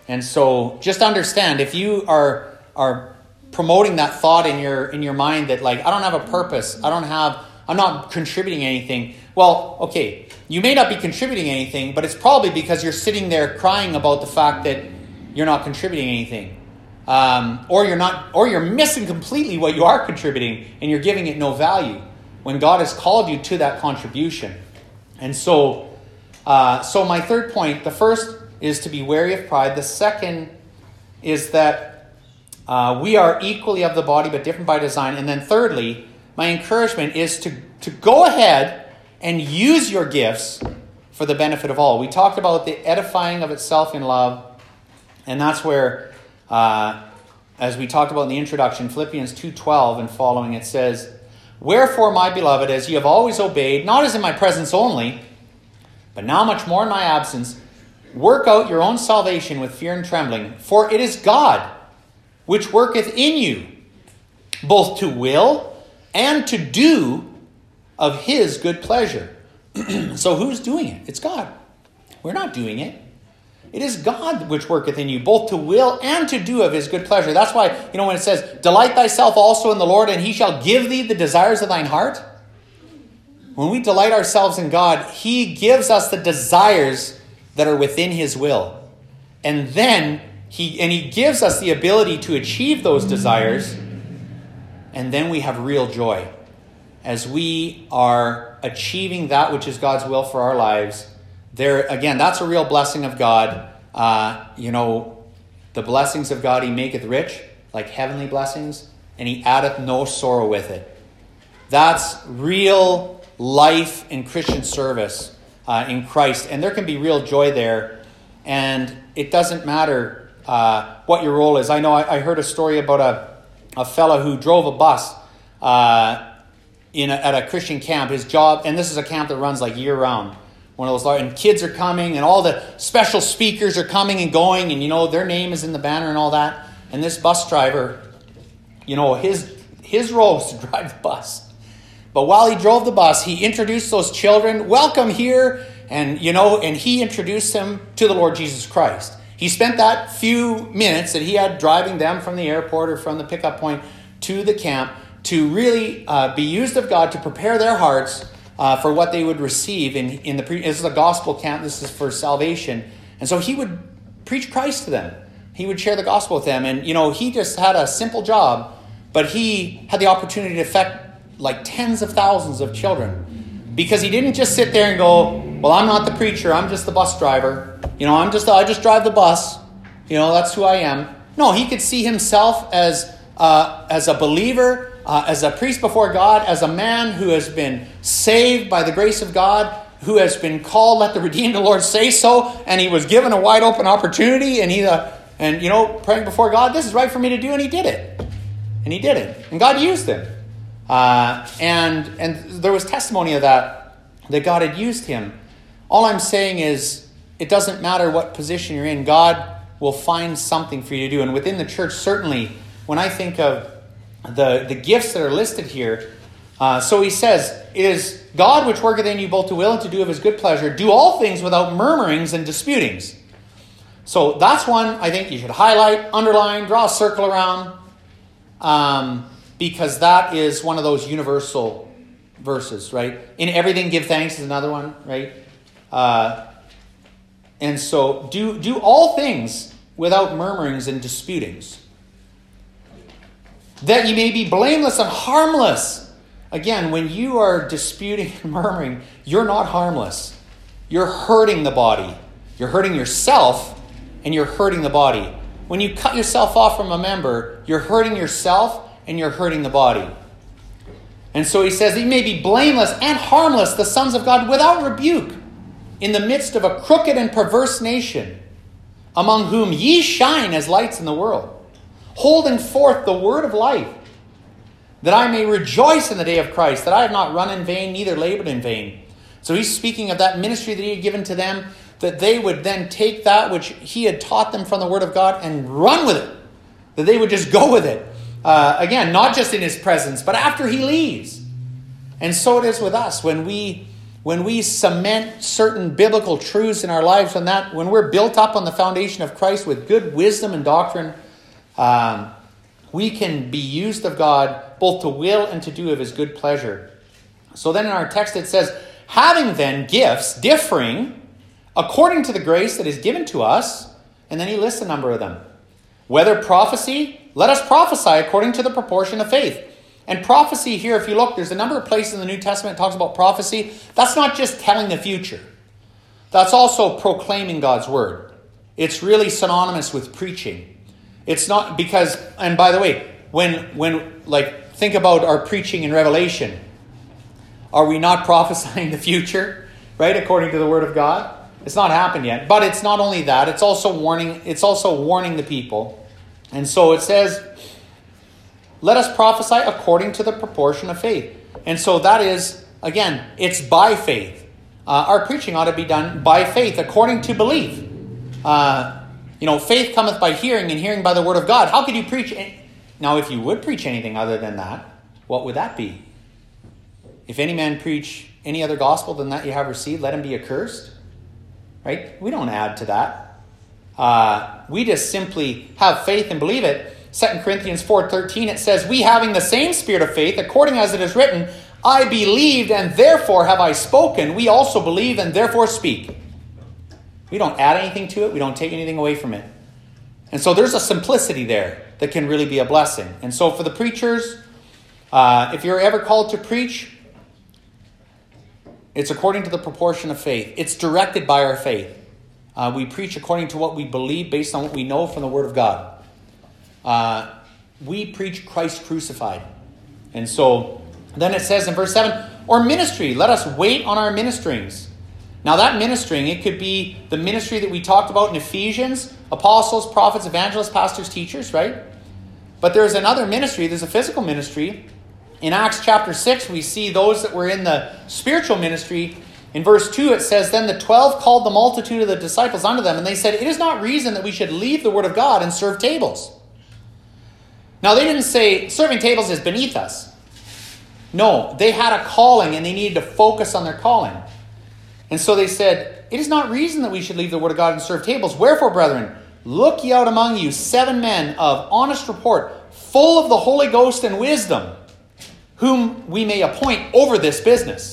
And so just understand, if you are are promoting that thought in your in your mind that like, I don't have a purpose, I don't have, I'm not contributing anything. Well, okay, you may not be contributing anything, but it's probably because you're sitting there crying about the fact that you're not contributing anything. Um, or you're not, or you're missing completely what you are contributing, and you're giving it no value when God has called you to that contribution. And so, uh, so my third point, the first is to be wary of pride. The second is that uh, we are equally of the body, but different by design. And then thirdly, my encouragement is to, to go ahead and use your gifts for the benefit of all. We talked about the edifying of itself in love, and that's where, uh, as we talked about in the introduction, Philippians two twelve and following, it says, "Wherefore, my beloved, as ye have always obeyed, not as in my presence only, but now much more in my absence, work out your own salvation with fear and trembling, for it is God which worketh in you, both to will and to do of his good pleasure." So who's doing it? It's God. We're not doing it. It is God which worketh in you, both to will and to do of his good pleasure. That's why, you know, when it says, "Delight thyself also in the Lord, and he shall give thee the desires of thine heart." When we delight ourselves in God, he gives us the desires that are within his will. And then he and he gives us the ability to achieve those desires. And then we have real joy as we are achieving that which is God's will for our lives. There, again, that's a real blessing of God. Uh, you know, the blessings of God he maketh rich, like heavenly blessings, and he addeth no sorrow with it. That's real life in Christian service uh, in Christ. And there can be real joy there. And it doesn't matter uh, what your role is. I know I, I heard a story about a, a fellow who drove a bus uh, in a, at a Christian camp. His job, and this is a camp that runs like year-round. One of those large, and kids are coming, and all the special speakers are coming and going, and you know their name is in the banner and all that. And this bus driver, you know, his his role was to drive the bus. But while he drove the bus, he introduced those children, "Welcome here," and you know, and he introduced them to the Lord Jesus Christ. He spent that few minutes that he had driving them from the airport or from the pickup point to the camp to really uh, be used of God to prepare their hearts Uh, for what they would receive in, in the pre- this is a gospel camp. This is for salvation, and so he would preach Christ to them. He would share the gospel with them, and you know he just had a simple job, but he had the opportunity to affect like tens of thousands of children because he didn't just sit there and go, "Well, I'm not the preacher. I'm just the bus driver. You know, I'm just I just drive the bus. You know, that's who I am." No, he could see himself as uh, as a believer. Uh, as a priest before God, as a man who has been saved by the grace of God, who has been called, "Let the redeemed of the Lord say so," and he was given a wide open opportunity, and he, uh, and you know, praying before God, "This is right for me to do," and he did it, and he did it, and God used him, uh, and and there was testimony of that that God had used him. All I'm saying is, it doesn't matter what position you're in, God will find something for you to do, and within the church, certainly, when I think of The, the gifts that are listed here. Uh, so he says, "It is God which worketh in you both to will and to do of his good pleasure. Do all things without murmurings and disputings." So that's one I think you should highlight, underline, draw a circle around. Um, because that is one of those universal verses, right? "In everything give thanks" is another one, right? Uh, and so do, do all things without murmurings and disputings, that ye may be blameless and harmless. Again, when you are disputing and murmuring, you're not harmless. You're hurting the body. You're hurting yourself, and you're hurting the body. When you cut yourself off from a member, you're hurting yourself, and you're hurting the body. And so he says, "Ye may be blameless and harmless, the sons of God, without rebuke, in the midst of a crooked and perverse nation, among whom ye shine as lights in the world, holding forth the word of life, that I may rejoice in the day of Christ, that I have not run in vain, neither labored in vain." So he's speaking of that ministry that he had given to them, that they would then take that which he had taught them from the word of God and run with it. That they would just go with it. Uh, again, not just in his presence, but after he leaves. And so it is with us. When we when we cement certain biblical truths in our lives, when that, when we're built up on the foundation of Christ with good wisdom and doctrine, um, we can be used of God both to will and to do of his good pleasure. So then in our text it says, having then gifts differing according to the grace that is given to us, and then he lists a number of them. Whether prophecy, let us prophesy according to the proportion of faith. And prophecy here, if you look, there's a number of places in the New Testament that talks about prophecy. That's not just telling the future. That's also proclaiming God's word. It's really synonymous with preaching. It's not because, and by the way, when, when like, think about our preaching in Revelation. Are we not prophesying the future, right, according to the word of God? It's not happened yet. But it's not only that, it's also warning, it's also warning the people. And so it says, let us prophesy according to the proportion of faith. And so that is, again, it's by faith. Uh, our preaching ought to be done by faith, according to belief. Uh, you know, faith cometh by hearing, and hearing by the word of God. How could you preach? Any- now, if you would preach anything other than that, what would that be? If any man preach any other gospel than that you have received, let him be accursed. Right? We don't add to that. Uh, we just simply have faith and believe it. Second Corinthians four thirteen, it says, we having the same spirit of faith, according as it is written, I believed and therefore have I spoken. We also believe and therefore speak. We don't add anything to it. We don't take anything away from it. And so there's a simplicity there that can really be a blessing. And so for the preachers, uh, if you're ever called to preach, it's according to the proportion of faith. It's directed by our faith. Uh, we preach according to what we believe based on what we know from the Word of God. Uh, we preach Christ crucified. And so then it says in verse seven, or ministry, let us wait on our ministerings. Now that ministering, it could be the ministry that we talked about in Ephesians, apostles, prophets, evangelists, pastors, teachers, right? But there's another ministry, there's a physical ministry. In Acts chapter six, we see those that were in the spiritual ministry. In verse two, it says, then the twelve called the multitude of the disciples unto them, and they said, it is not reason that we should leave the word of God and serve tables. Now, they didn't say serving tables is beneath us. No, they had a calling, and they needed to focus on their calling. And so they said, it is not reason that we should leave the word of God and serve tables. Wherefore, brethren, look ye out among you seven men of honest report, full of the Holy Ghost and wisdom, whom we may appoint over this business.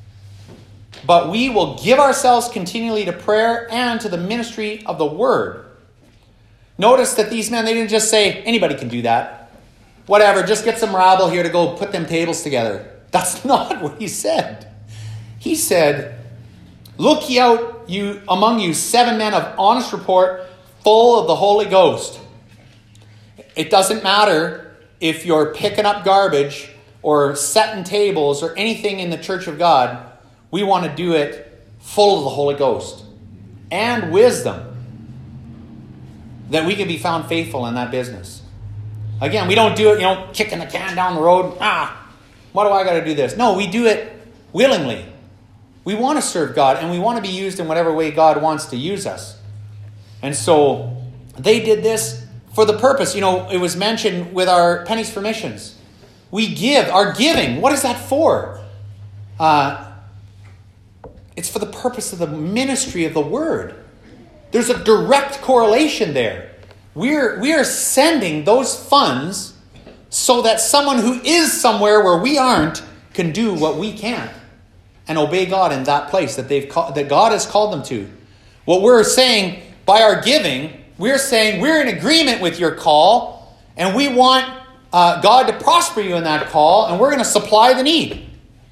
But we will give ourselves continually to prayer and to the ministry of the word. Notice that these men, they didn't just say, anybody can do that. Whatever, just get some rabble here to go put them tables together. That's not what he said. He said, look ye out you among you seven men of honest report, full of the Holy Ghost. It doesn't matter if you're picking up garbage or setting tables or anything in the church of God. We want to do it full of the Holy Ghost and wisdom, that we can be found faithful in that business. Again, we don't do it, you know, kicking the can down the road. Ah, why do I got to do this? No, we do it willingly. We want to serve God, and we want to be used in whatever way God wants to use us. And so they did this for the purpose. You know, it was mentioned with our pennies for missions. We give, our giving, what is that for? Uh, it's for the purpose of the ministry of the word. There's a direct correlation there. We're, we are sending those funds so that someone who is somewhere where we aren't can do what we can't and obey God in that place that they've call, that God has called them to. What we're saying by our giving, we're saying we're in agreement with your call, and we want uh, God to prosper you in that call, and we're going to supply the need.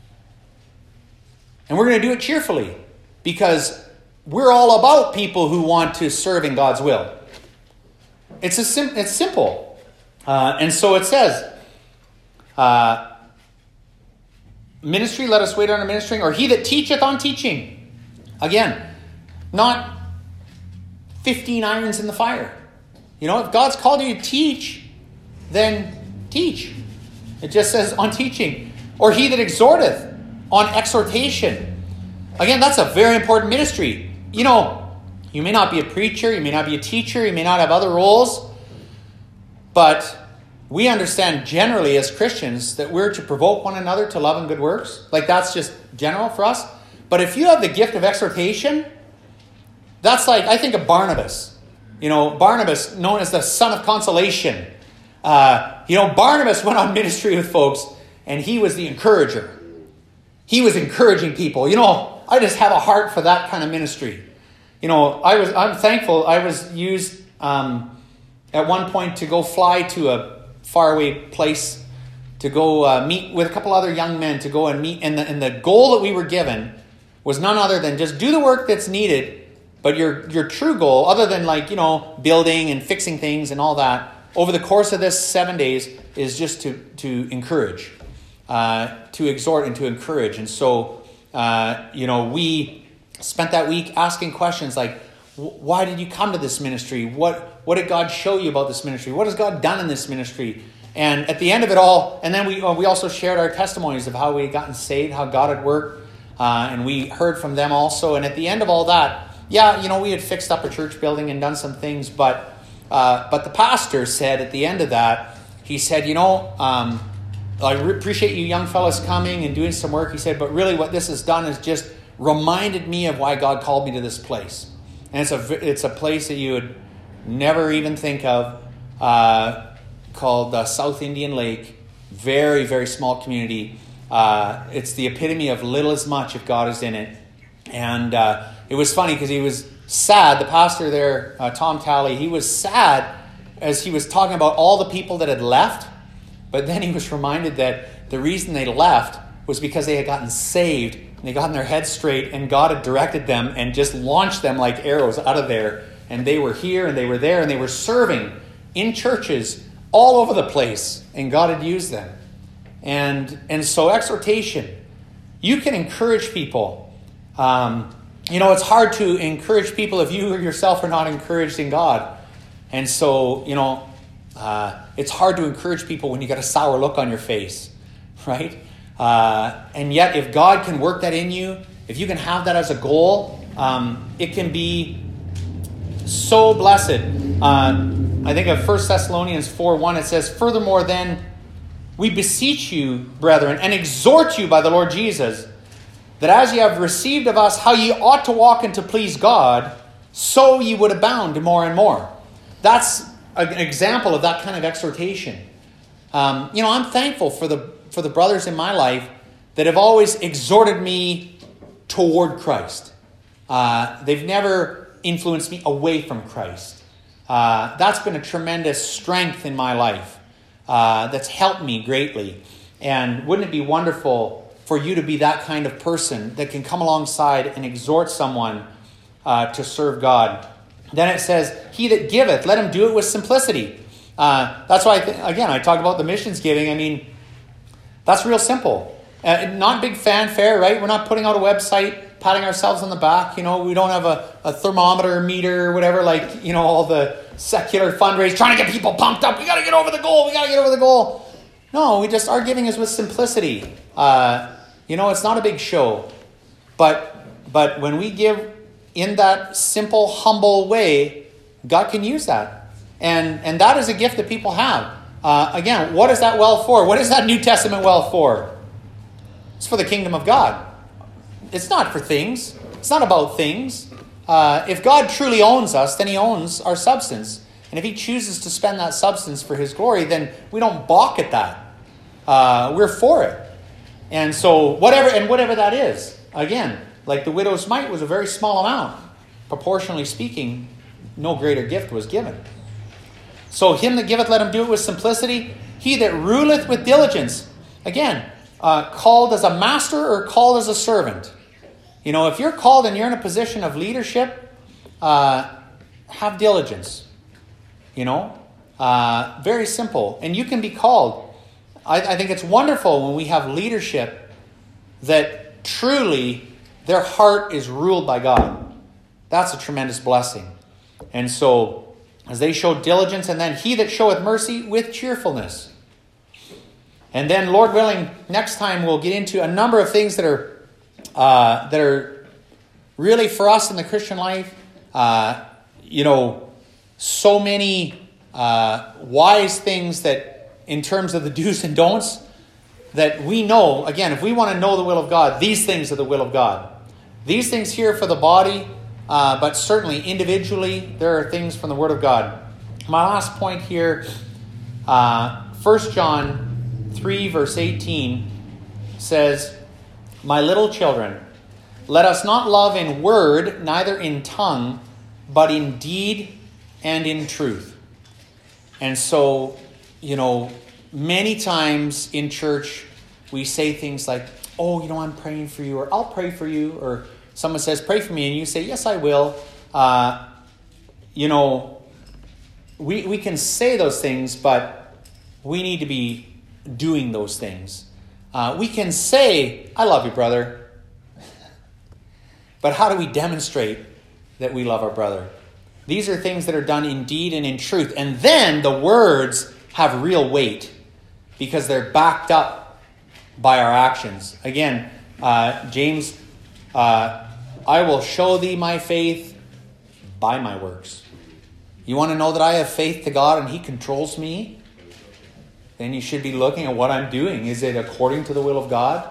And we're going to do it cheerfully, because we're all about people who want to serve in God's will. It's a sim- it's simple. Uh, and so it says, uh, ministry, let us wait on our ministering, or he that teacheth on teaching. Again, not fifteen irons in the fire. You know, if God's called you to teach, then teach. It just says on teaching. Or he that exhorteth on exhortation. Again, that's a very important ministry. You know, you may not be a preacher, you may not be a teacher, you may not have other roles, but we understand generally as Christians that we're to provoke one another to love and good works. Like, that's just general for us. But if you have the gift of exhortation, that's like, I think of Barnabas. You know, Barnabas, known as the son of consolation. Uh, you know, Barnabas went on ministry with folks, and he was the encourager. He was encouraging people. You know, I just have a heart for that kind of ministry. You know, I was, I'm thankful I was used um, at one point to go fly to a faraway place to go uh, meet with a couple other young men, to go and meet. And the, and the goal that we were given was none other than just do the work that's needed. But your your true goal, other than like, you know, building and fixing things and all that, over the course of this seven days is just to, to encourage, uh, to exhort and to encourage. And so, uh, you know, we spent that week asking questions like, why did you come to this ministry? What, what did God show you about this ministry? What has God done in this ministry? And at the end of it all, and then we we also shared our testimonies of how we had gotten saved, how God had worked, uh, and we heard from them also. And at the end of all that, yeah, you know, we had fixed up a church building and done some things, but uh, but the pastor said at the end of that, he said, you know, um, I re- appreciate you young fellas coming and doing some work. He said, but really what this has done is just reminded me of why God called me to this place. And it's a it's a place that you would never even think of. Uh, called uh, South Indian Lake. Very, very small community. Uh, it's the epitome of little as much if God is in it. And uh, it was funny because he was sad. The pastor there, uh, Tom Talley, he was sad as he was talking about all the people that had left. But then he was reminded that the reason they left was because they had gotten saved. And they gotten their heads straight and God had directed them and just launched them like arrows out of there. And they were here and they were there and they were serving in churches all over the place, and God had used them. And and so exhortation, you can encourage people. Um, you know, it's hard to encourage people if you yourself are not encouraged in God. And so, you know, uh, it's hard to encourage people when you got a sour look on your face, right? Uh, and yet, if God can work that in you, if you can have that as a goal, um, it can be so blessed. Uh, I think of First Thessalonians four one, it says, furthermore then, we beseech you, brethren, and exhort you by the Lord Jesus, that as ye have received of us how ye ought to walk and to please God, so ye would abound more and more. That's an example of that kind of exhortation. Um, you know, I'm thankful for the for the brothers in my life that have always exhorted me toward Christ. Uh, they've never influenced me away from Christ. Uh, that's been a tremendous strength in my life. Uh, that's helped me greatly. And wouldn't it be wonderful for you to be that kind of person that can come alongside and exhort someone uh, to serve God? Then it says, he that giveth, let him do it with simplicity. Uh, that's why, I th- again, I talk about the missions giving. I mean, that's real simple. Uh, not big fanfare, right? We're not putting out a website, patting ourselves on the back. You know, we don't have a, a thermometer, meter, whatever, like, you know, all the secular fundraisers trying to get people pumped up. We got to get over the goal. We got to get over the goal. No, we just, our giving is with simplicity. Uh, you know, it's not a big show. But, but when we give in that simple, humble way, God can use that. And, and that is a gift that people have. Uh, again, what is that well for? What is that New Testament well for? It's for the kingdom of God. It's not for things. It's not about things. Uh, if God truly owns us, then he owns our substance. And if he chooses to spend that substance for his glory, then we don't balk at that. Uh, we're for it. And so whatever, and whatever that is, again, like the widow's mite was a very small amount. Proportionally speaking, no greater gift was given. So him that giveth, let him do it with simplicity. He that ruleth with diligence. Again, uh, called as a master or called as a servant. You know, if you're called and you're in a position of leadership, uh, have diligence. You know, uh, very simple. And you can be called. I, I think it's wonderful when we have leadership that truly their heart is ruled by God. That's a tremendous blessing. And so, as they show diligence, and then he that showeth mercy with cheerfulness. And then, Lord willing, next time we'll get into a number of things that are uh, that are really for us in the Christian life. Uh, you know, so many uh, wise things that, in terms of the do's and don'ts, that we know. Again, if we want to know the will of God, these things are the will of God. These things here for the body, uh, but certainly individually, there are things from the Word of God. My last point here, uh, First John three, verse eighteen, says, "My little children, let us not love in word, neither in tongue, but in deed and in truth." And so, you know, many times in church, we say things like, "Oh, you know, I'm praying for you," or "I'll pray for you," or someone says, "Pray for me," and you say, "Yes, I will." Uh, you know, we we can say those things, but we need to be doing those things. Uh, we can say, "I love you, brother," but how do we demonstrate that we love our brother? These are things that are done in deed and in truth. And then the words have real weight because they're backed up by our actions. Again, uh, James, uh, "I will show thee my faith by my works." You want to know that I have faith to God and He controls me? Then you should be looking at what I'm doing. Is it according to the will of God?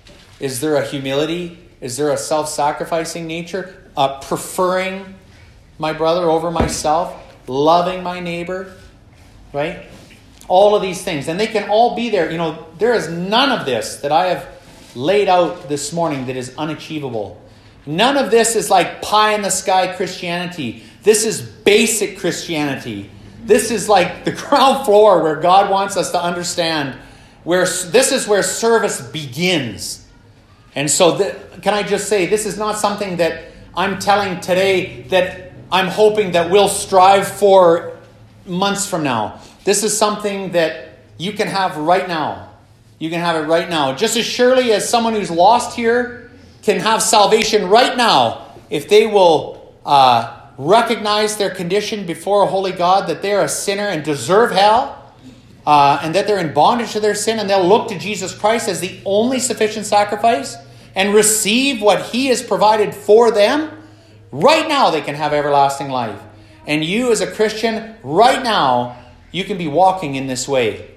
Is there a humility? Is there a self-sacrificing nature? Uh, preferring my brother over myself? Loving my neighbor? Right? All of these things. And they can all be there. You know, there is none of this that I have laid out this morning that is unachievable. None of this is like pie-in-the-sky Christianity. This is basic Christianity. This is like the ground floor where God wants us to understand where this is where service begins. And so th- can I just say, this is not something that I'm telling today that I'm hoping that we'll strive for months from now. This is something that you can have right now. You can have it right now. Just as surely as someone who's lost here can have salvation right now if they will uh, recognize their condition before a holy God, that they're a sinner and deserve hell, uh, and that they're in bondage to their sin, and they'll look to Jesus Christ as the only sufficient sacrifice and receive what He has provided for them. Right now they can have everlasting life. And you as a Christian, right now, you can be walking in this way.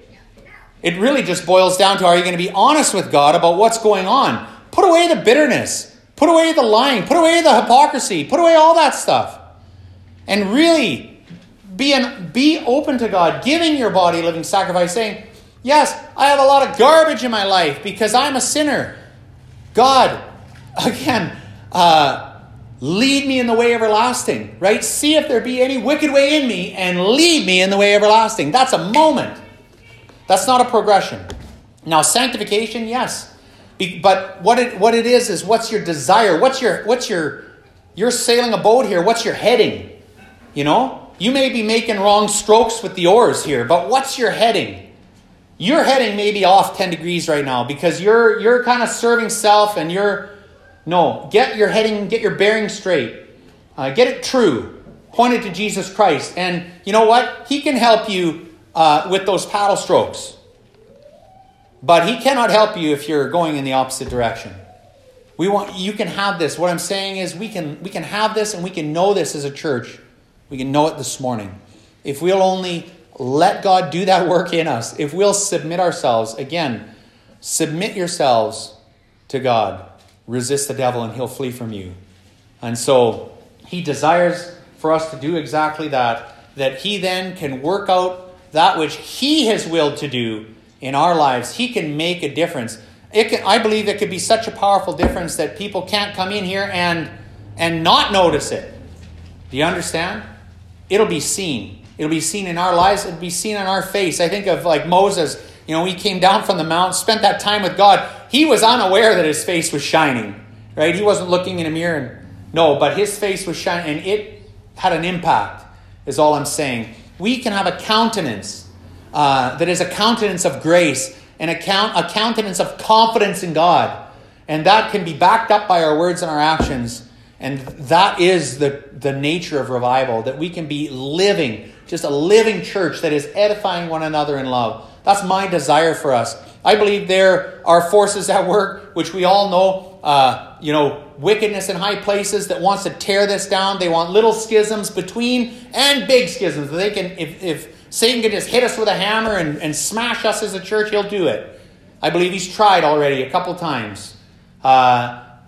It really just boils down to, are you going to be honest with God about what's going on? Put away the bitterness. Put away the lying. Put away the hypocrisy. Put away all that stuff. And really be, an, be open to God, giving your body a living sacrifice, saying, "Yes, I have a lot of garbage in my life because I'm a sinner. God, again, uh, lead me in the way everlasting," right? "See if there be any wicked way in me and lead me in the way everlasting." That's a moment. That's not a progression. Now, sanctification, yes. But what it what it is is what's your desire? What's your what's your you're sailing a boat here. What's your heading? You know, you may be making wrong strokes with the oars here, but what's your heading? Your heading may be off ten degrees right now because you're you're kind of serving self and you're no, get your heading, get your bearing straight. Uh, get it true. Pointed to Jesus Christ. And you know what? He can help you uh, with those paddle strokes. But He cannot help you if you're going in the opposite direction. We want you can have this. What I'm saying is we can we can have this and we can know this as a church. We can know it this morning. If we'll only let God do that work in us, if we'll submit ourselves, again, submit yourselves to God. Resist the devil and he'll flee from you. And so He desires for us to do exactly that, that He then can work out that which He has willed to do in our lives. He can make a difference. It can, I believe it could be such a powerful difference that people can't come in here and, and not notice it. Do you understand? It'll be seen. It'll be seen in our lives. It'll be seen on our face. I think of like Moses. You know, he came down from the mount, spent that time with God. He was unaware that his face was shining, right? He wasn't looking in a mirror. And, no, but his face was shining, and it had an impact, is all I'm saying. We can have a countenance uh, that is a countenance of grace and a, count, a countenance of confidence in God. And that can be backed up by our words and our actions. And that is the, the nature of revival, that we can be living, just a living church that is edifying one another in love. That's my desire for us. I believe there are forces at work, which we all know, uh, you know, wickedness in high places that wants to tear this down. They want little schisms between and big schisms. They can, if, if Satan can just hit us with a hammer and, and smash us as a church, he'll do it. I believe he's tried already a couple times. Uh,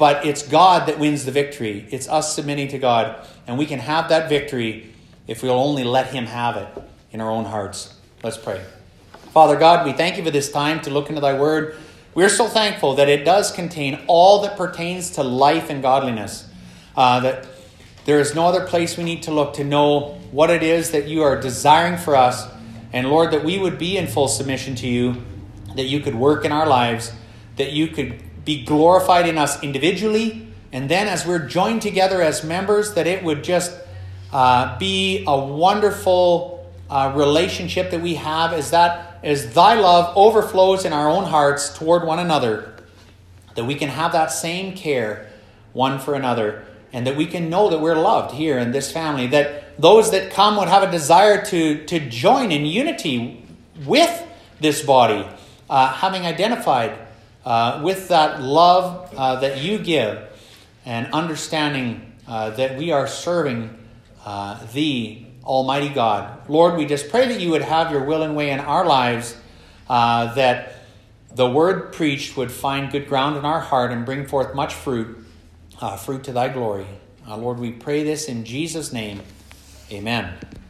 but it's God that wins the victory. It's us submitting to God, and we can have that victory if we'll only let him have it in our own hearts. Let's pray. Father God, we thank you for this time to look into thy word. We're so thankful that it does contain all that pertains to life and godliness. Uh, that there is no other place we need to look to know what it is that you are desiring for us. And Lord, that we would be in full submission to you, that you could work in our lives, that you could be glorified in us individually, and then as we're joined together as members, that it would just uh, be a wonderful uh, relationship that we have as that as thy love overflows in our own hearts toward one another, that we can have that same care one for another, and that we can know that we're loved here in this family, that those that come would have a desire to, to join in unity with this body, uh, having identified uh, with that love uh, that you give, and understanding uh, that we are serving uh, thee, Almighty God. Lord, we just pray that you would have your will and way in our lives, uh, that the word preached would find good ground in our heart and bring forth much fruit, uh, fruit to thy glory. Uh, Lord, we pray this in Jesus' name. Amen.